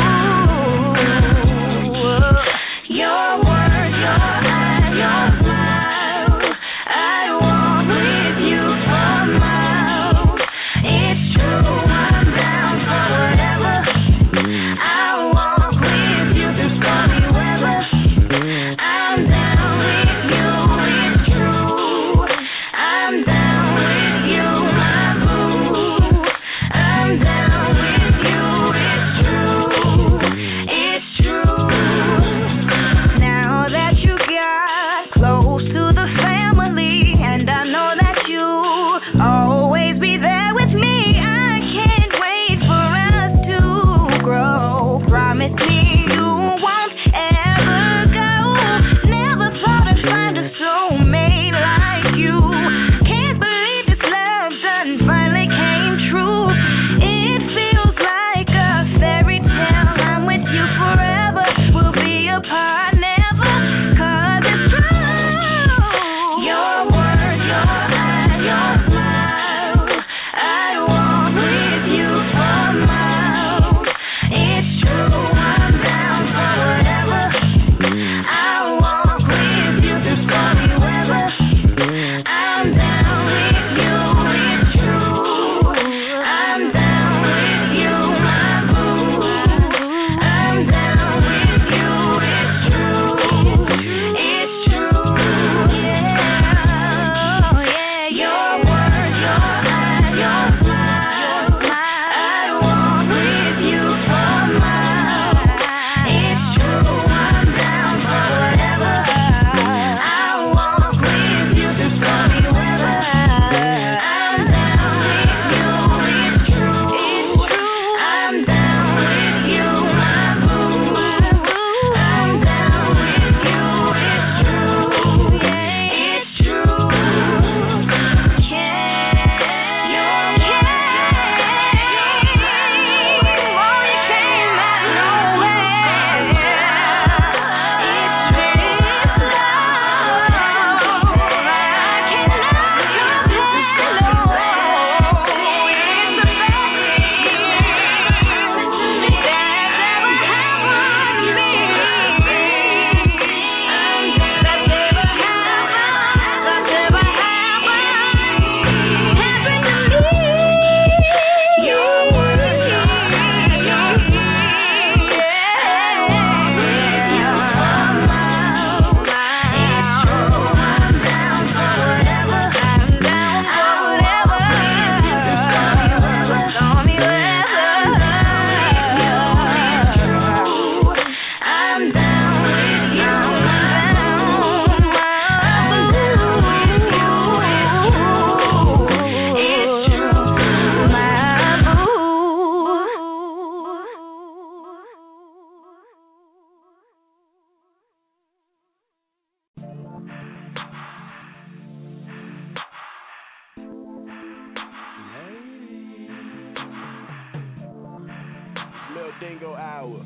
Your words, your eyes, your smile, I Dingo Hour.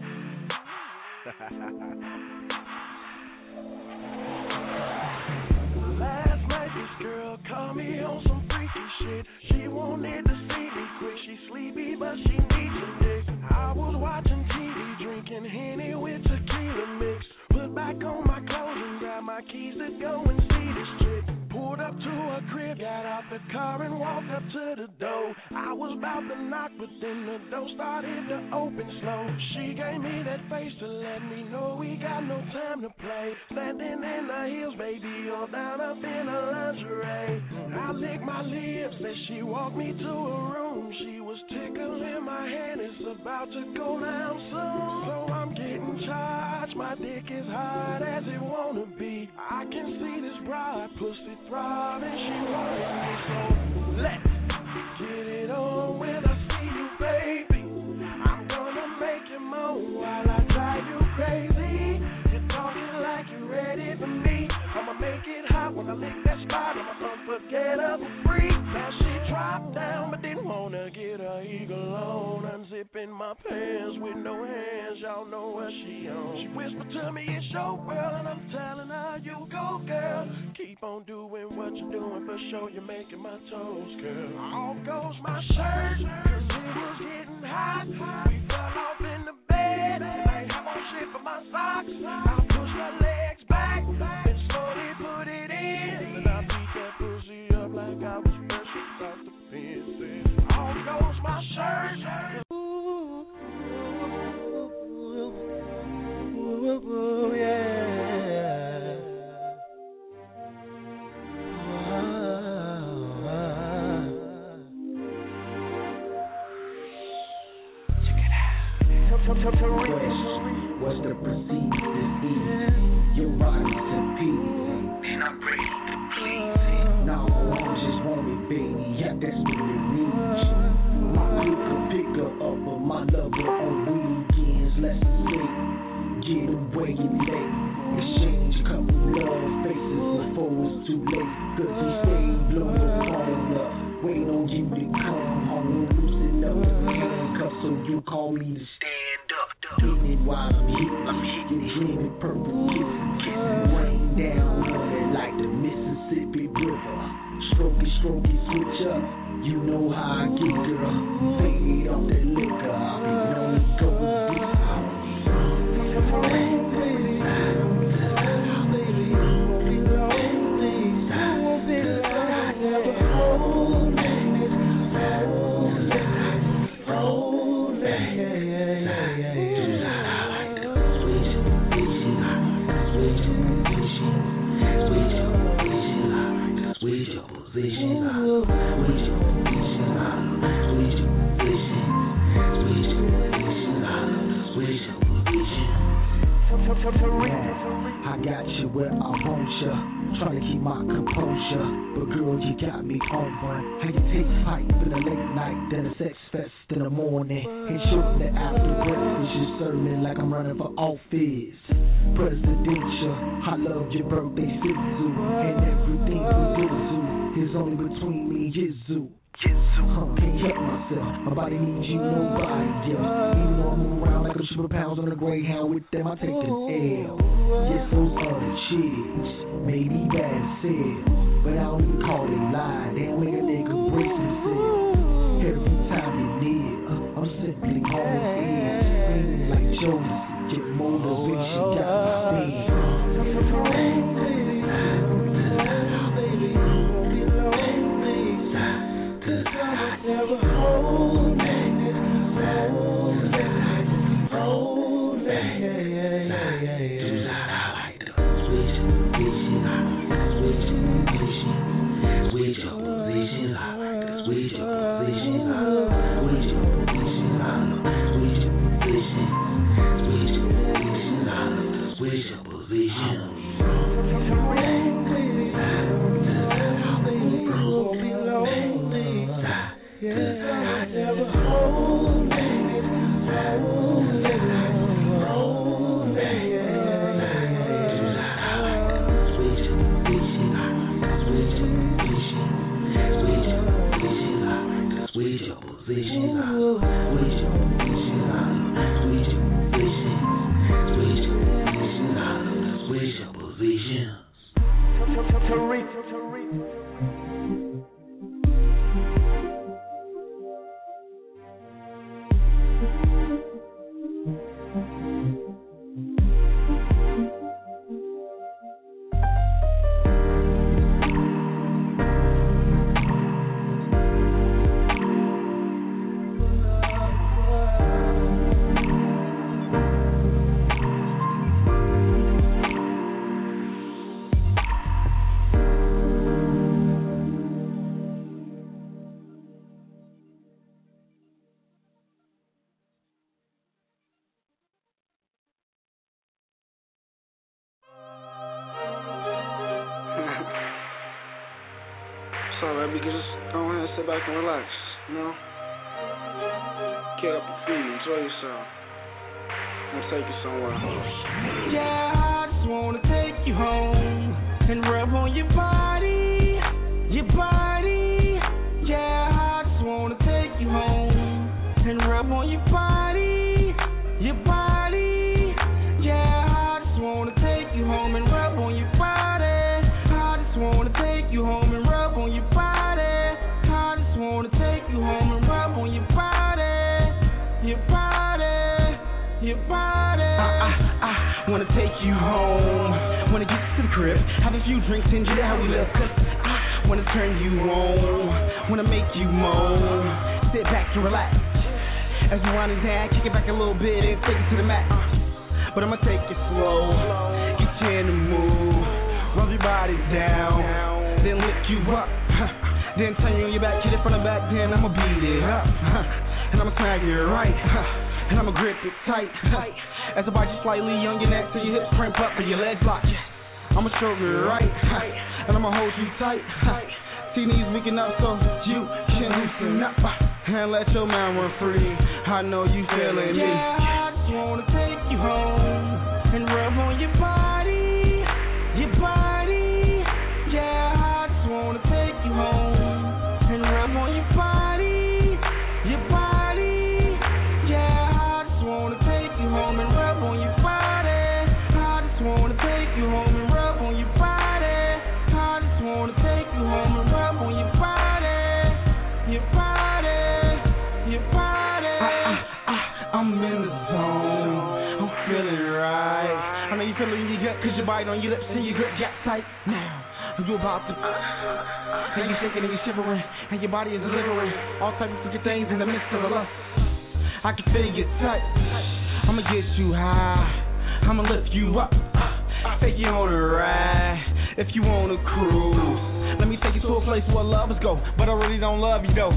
Last night this girl called me on some freaky shit. She wanted to see me quick. She sleepy but she needs some dick. I was watching TV, drinking Henny with tequila mix. Put back on my clothes and grab my keys to go and see this chick. Pulled up to her crib, got out the car and walked up to the door. I was about to knock, but then the door started to open slow. She gave me that face to let me know we got no time to play. Standing in the hills, baby, all down up in her lingerie. I licked my lips as she walked me to her room. She was tickling my hand, it's about to go down soon. So I'm getting charged, my dick is hard as it wanna be. I can see this bride pussy throbbing, she wanted me, so let's get it on when I see you, baby. I'm gonna make you moan while I drive you crazy. You're talking like you're ready for me. I'ma make it hot when I lick that spot. I'm an unforgettable freak. Now she dropped down but didn't wanna get her eagle on. Unzipping my pants with no hands, y'all know what she on. She whispered to me, it's your world, and I'm telling her, you go, girl. Keep on doing what you're doing, for sure you're making my toes curl. Off goes my shirt, cause it was getting hot. We fell off in the bed, I ain't have on shit for my socks. I pushed my legs back, then slowly put it in. Then I beat that pussy up like I was fresh off the fence. Off goes my shirt. Ooh, yeah. Check it out. What's the procedure to eat? Your body's a piece, and I'm ready to please. Now I just want it, baby. Yeah, that's what it needs. My crew could pick her up, but my lover on weekends. Let's see. Get away and late. Exchange a couple love faces before it's too late. Cause he stayed blowing the phone up. Wait on you to come home. Loosen up the handcuffs so you call me to stand up. Doing it while I'm here. You're dreaming purple kisses. Rain down on it like the Mississippi River. Stroke it, switch up. You know how I get, girl. Fade off that liquor. I'll be known to go with this. I got you where I want you, trying to keep my composure, but girl, you got me on one. How you take fight for the late night, then a sex fest in the morning, and shooting it after breakfast. You serve me like I'm running for office. Presidential, I love your birthday sizzle, and everything we do is only between me and you. Can't help myself, my body needs you, nobody else. Even though I move around like I'm super pounds on a Greyhound, with them I take an L. Yes, those other chicks may be bad as hell, but I don't even call it lie. Damn, make a nigga brace himself. Every time you're near, I'm simply on his ear, screaming like Jonas. Get motivation, got me stand. Never hold me, switch your position. all right, because just go ahead and sit back and relax, you know? Kick up your feet, enjoy yourself. I'm gonna take you somewhere. Yeah, I just wanna take you home and rub on your body, your body. Yeah, I just wanna take you home and rub on your body, your body. Yeah, I just wanna take you home and rub on your body. I just wanna take you home and rub on your body. I just wanna take you home and rub on your body, your body, your body. I wanna take you home, wanna get to the crib, have a few drinks and you know how we live. Cause I wanna turn you on, wanna make you moan, sit back and relax. As you wind it down, kick it back a little bit and take it to the mat. But I'ma take it slow, get you in the mood, rub your body down, then lift you up, then turn you on your back, hit it from the back, then I'ma beat it up, and I'ma smack it right, and I'ma grip it tight, as I bite you slightly on your neck till your hips cramp up and your legs lock. I'ma stroke it right, and I'ma hold you tight, see knees weaken up so you can loosen up, and let your mind run free. I know you feeling me. Yeah, I just wanna take you home and rub on your body, your body. Yeah, I just wanna take you home and rub on your body, your body. Yeah, I just wanna take you home and rub on your body. I just wanna take you home and rub on your body. I just wanna take you home and rub on your body, your body, your body. I'm in the zone, I'm feeling right. I know you feel it in your gut cause your bite on your lips and your grip got tight. Now, you about to and you shaking and you shivering and your body is delivering all types of good things in the midst of the lust. I can feel your touch, I'ma get you high, I'ma lift you up, take you on a ride. If you wanna cruise, let me take you to a place where lovers go, but I really don't love you though.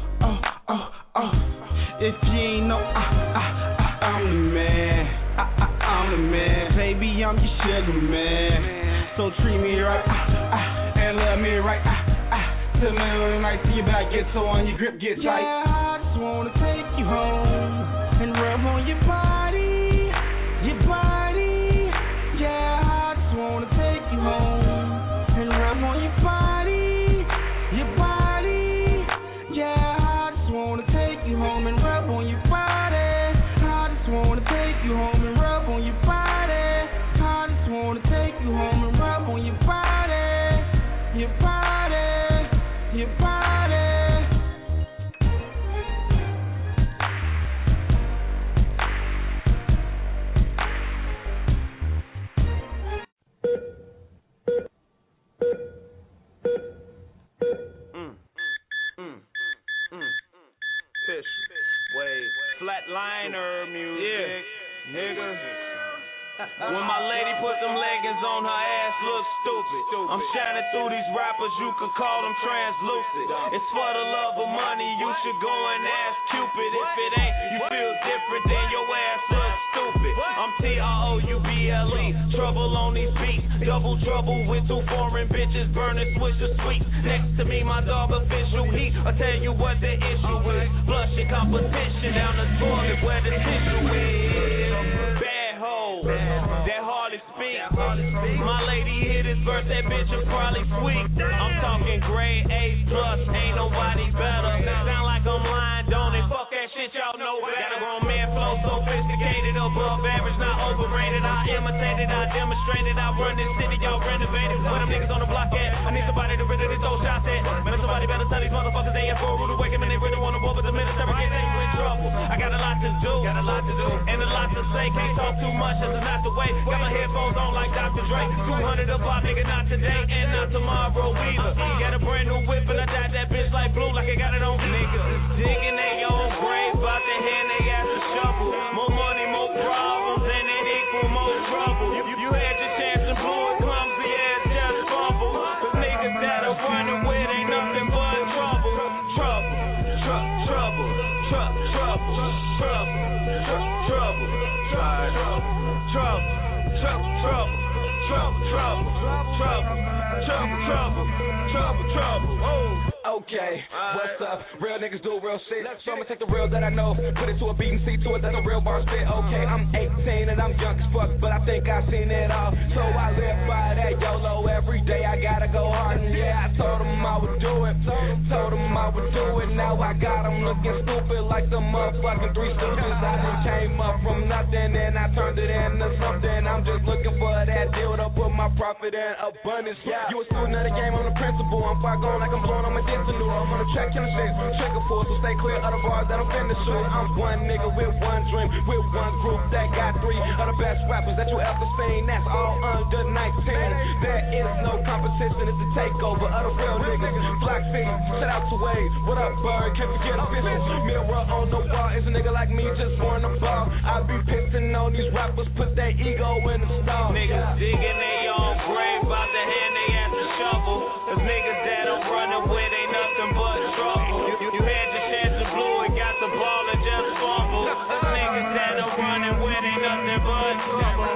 If you ain't know, I'm the man, I'm the man. Baby, I'm your sugar man, so treat me right, and love me right, till me right till your back gets so on your grip get tight. Yeah, I just wanna take you home and rub on your body, your body. Yeah, I just wanna take you home and rub on your body, your body. Yeah, I just wanna take you home and rub on your body. I just wanna take you home and rub on your body. I just wanna take you home and rub on your body, your body, your body. Flatliner music, nigga. When my lady put them leggings on, her ass look stupid. I'm shining through these rappers, you could call them translucent. It's for the love of money, you should go and ask Cupid. If it ain't, you feel different, then your ass looks stupid. I'm TROUBLE, trouble on these beats. Double trouble with two foreign bitches, burning Swisher Sweets. Next to me, my dog official heat. I'll tell you what the issue is. Blushing competition down the toilet where the tissue is. Bad hoe, that hardly speak. My lady hit his birthday, bitch, is probably sweet. I'm talking grade A plus, ain't nobody better. Sound like I'm lying, don't it? Fuck that shit, y'all know better. Got a grown man flow, sophisticated, above average, not overrated. I imitated, I demonstrated, I run this city, y'all renovated. Where them niggas on the block at? I need somebody to really throw shots at. Man, somebody better tell these motherfuckers they have for a rude awakening. They really want to war, but the military get they in trouble. I got a lot to do, and a lot to say. Can't talk too much, that's not the way. Got my headphones on like Dr. Dre. 200 a pop, nigga, not today and not tomorrow either. Got a brand new whip and I dyed that bitch like blue, like I got it on. Niggas is digging they own graves, about to hand they ass a shovel. More money, more problems, and it equal more trouble. You had your chance and blew it, clumsy ass just fumble. Cause niggas that are running with ain't nothing but trouble. Trouble, trouble, trouble, trouble, trouble, trouble, trouble, trouble, trouble, trouble, trouble, Trouble. Okay, what's up? Real niggas do real shit. So I'ma take the real that I know, put it to a beat and see to it that the real bar spit. Okay, I'm 18 and I'm young as fuck, but I think I've seen it all. So I live by that YOLO every day. I gotta go hard, and yeah, I told them I would do it. Told them I would do it. Now I got them looking stupid like the motherfucking Three Stooges. I just came up from nothing and I turned it into something. I'm just looking for that deal to put my profit in abundance. You a student of the game, I'm the principal. I'm far gone like I'm blowing on my distant noodle. I'm on the track, killing shit, trigger force, so stay clear of the bars that I'm finna shoot. I'm one nigga with one dream, with one group that got 3 of the best rappers that you ever seen. That's all under 19. There is no competition, it's a takeover of the real niggas. Black feet, shout out to Wade. What up, Bird? Can't forget officials. Mirror on the wall, is a nigga like me just want the ball. I be pissing on these rappers, put their ego in the stall. Niggas digging their own grave, about to hand they ass a shovel. Cause niggas that I'm running with ain't nothing but trouble. You had your chance to blow it, got the ball and just fumble. Cause niggas that I'm running with ain't nothing but trouble.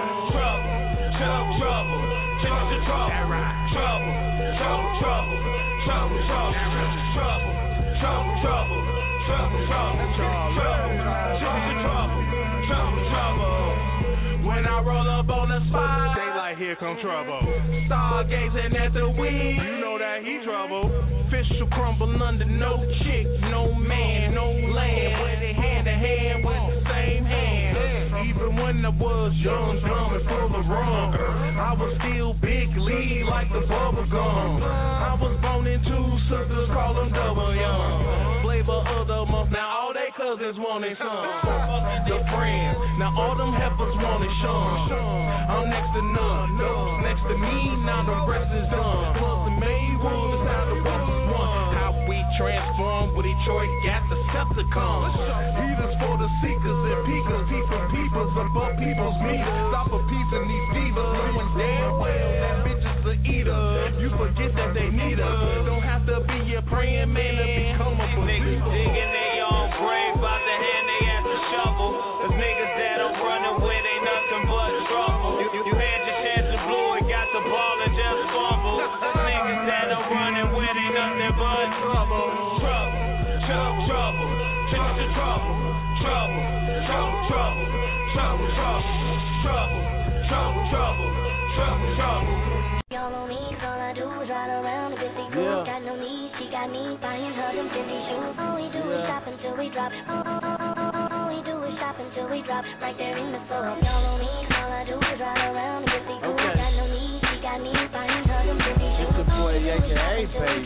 When I roll up on the spot, they like, here come trouble. Stargazing at the wind, you know that he trouble. Fish will crumble under no chick, no man, no land. Where they hand in hand with the same hand. Even when I was young, dumb and full of rum, I was still big lead like the bubble gum. I was born in 2 sisters, call them double young. Flavor of the month, now all they cousins want their son. The friends, now all them heifers want it Sean. I'm next to none, next to me, now the rest is done. Plus the Maywood is how the rest is one. How we transform with Detroit got the Decepticons. Heaters for the seekers and peekers, people peepers above people's meters. Stop a piece of these divas, knowing damn well that bitch is a eater. You forget that they need us. Don't have to be a praying man to become a believer. Niggas digging their own grave, about to hand they ass a shovel. Cause niggas that I'm running with ain't nothing but trouble. You had your chance to blow it, got the ball and just fumble. Cause niggas that I'm running with ain't nothing but trouble. Y'all know me, all I do is ride around. If they cool, got no need, she got me buying her them 50 shoes. All we do is shop until we drop. All we do is shop until we drop. Right there in the store. Y'all know me, all I do is ride around. If they cool, got no need, she got me buying her them 50 shoes. It's the boy AKA, baby.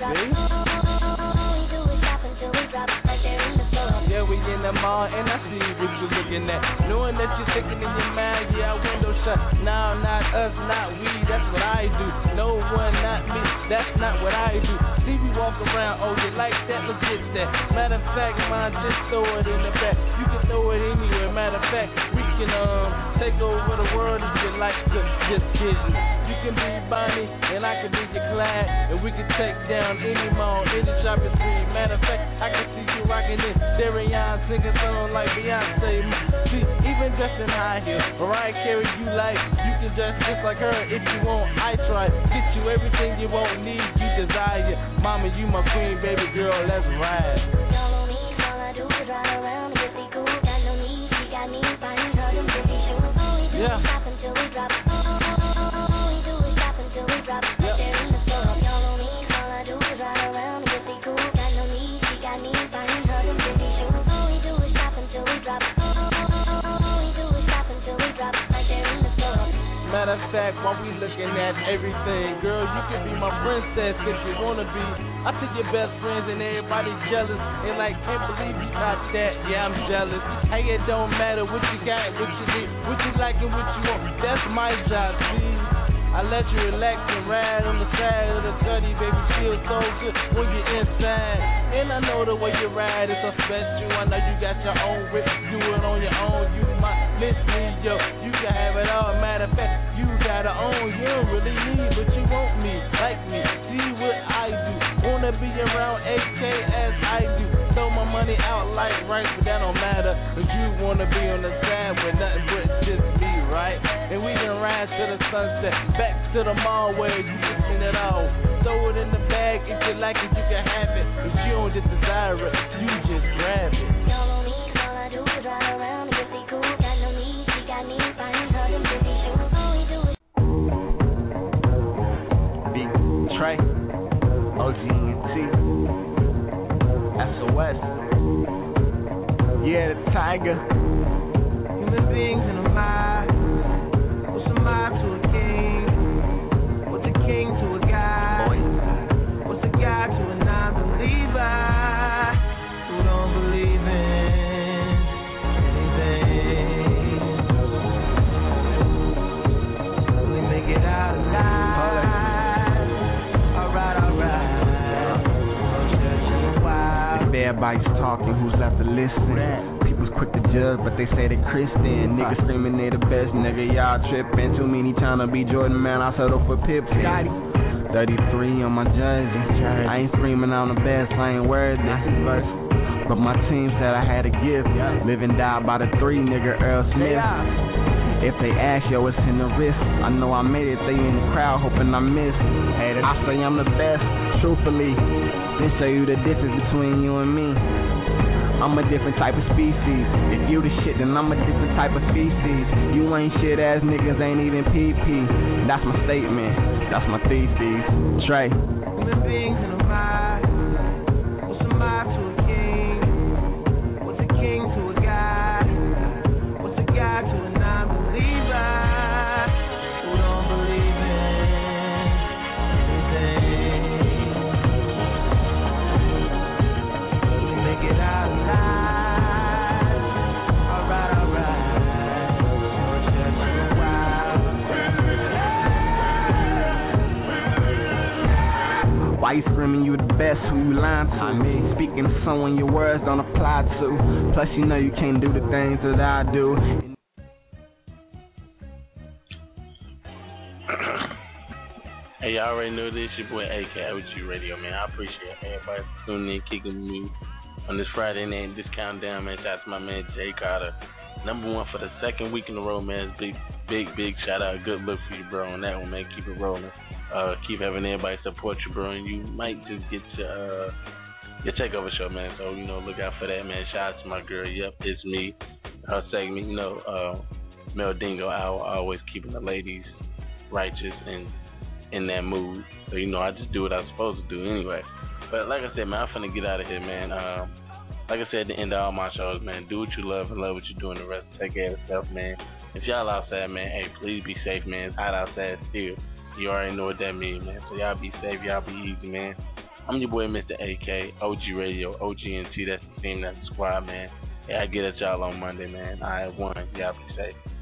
All we do is shop until we drop. Right there in the store. Yeah, we in the mall and I see what you're looking at. Knowing that you're thinking in your mind, yeah, window shut. Now, not us, not we, that's what I do. No one, not me, that's not what I do. See me walk around, oh, you like that, let's get that. Matter of fact, mine, just throw it in the back. You can throw it anywhere, matter of fact, we can take over the world if you like to, just kidding. You can be Bonnie, and I can be your Clyde, and we can take down any mall, any shopping street. Matter of fact, I can see you rocking it. Darian singing songs like Beyonce. See, even dressed in high heels, Mariah Carey you like, you can dress just like her if you want. I try, get you everything you won't need, you desire. Mama, you my queen, baby girl, let's ride. Y'all know me, all I do is ride around. If they cool, got no need, she got me buying her them 50 shoes. All we do is shop until we drop. All we do is shop until we drop. Right there in the store. Y'all know me, all I do is ride around. If they cool, got no need, she got me buying her them 50 shoes. All we do is shop until we drop. All we do is shop until we drop. Right there in the store. Matter of fact, while we looking at everything, girl, you can be my princess if you wanna be. I see your best friends and everybody jealous, and like, can't believe you got that, yeah, I'm jealous. Hey, it don't matter what you got, what you need, what you like and what you want, that's my job, see. I let you relax and ride on the side of the study, baby, feel so good when you're inside. And I know the way you ride is so special. I know you got your own whip, do it on your own. You might miss me, yo, you can have it all. Matter of fact, you got it on. You don't really need, but you want me, like me. See what I do. Wanna be around AK as I do. Throw my money out like right, but that don't matter. Cause you wanna be on the side with nothing but just me, right? And we can ride to the sunset. Back to the mall where you mixing it all. Throw it in the bag, if you like it, you can have it. If you don't just desire it, you just grab it. Y'all on me, all I do is ride around and get me cool. Got no need, she got me, buying her them busy shoes. All we do is Big Trey, OG&T, SOS. Yeah, the Tiger. Human beings in a mob. What's a mob to a king? What's a king to a god? What's a god to a non-believer who don't believe in anything? We make it out alive. Alright. Everybody's talking, who's left to listen? People's quick to judge, but they say they Christian. Niggas screaming they the best, nigga, y'all tripping. Too many trying to be Jordan, man, I settle for Pippen. 33 on my jersey. I ain't screaming on the best, I ain't worthy. But my team said I had a gift. Live and die by the 3, nigga, Earl Smith. If they ask, yo, it's in the wrist. I know I made it, they in the crowd hoping I miss. I say I'm the best, truthfully. Then show you the difference between you and me. I'm a different type of species. If you the shit, then I'm a different type of species. You ain't shit ass niggas, ain't even PP. That's my statement, that's my thesis. Trey. Human beings in a mob. What's a mob to a king? What's a king to a god? What's a god to a non-believer who don't believe in anything? We make it out alive. Alright. Why you screaming you the best? Who you lying to? Speaking to someone your words don't apply to. Plus you know you can't do the things that I do. Hey, y'all already know this. Your boy AK OG Radio, man. I appreciate everybody tuning in, kicking me on this Friday night. This countdown, man. Shout out to my man Jay Carter, #1 for the second week in a row, man. Big shout out. Good look for you, bro, on that one, man. Keep it rolling. Keep having everybody support you, bro, and you might just get your takeover show, man. So, look out for that, man. Shout out to my girl. Yep, it's me. Her segment, Mel Dingo Hour, always keeping the ladies righteous and in that mood. So, I just do what I'm supposed to do anyway. But like I said, man, I'm finna get out of here, man. Like I said at the end of all my shows, man, do what you love and love what you're doing. The rest, take care of yourself, man. If y'all outside, man, hey, please be safe, man. It's hot outside still. You already know what that means, man. So y'all be safe, y'all be easy, man. I'm your boy, Mr. AK, OG Radio, OG&T. That's the team, that's the squad, man. Yeah, I get at y'all on Monday, man. I won. Y'all be safe.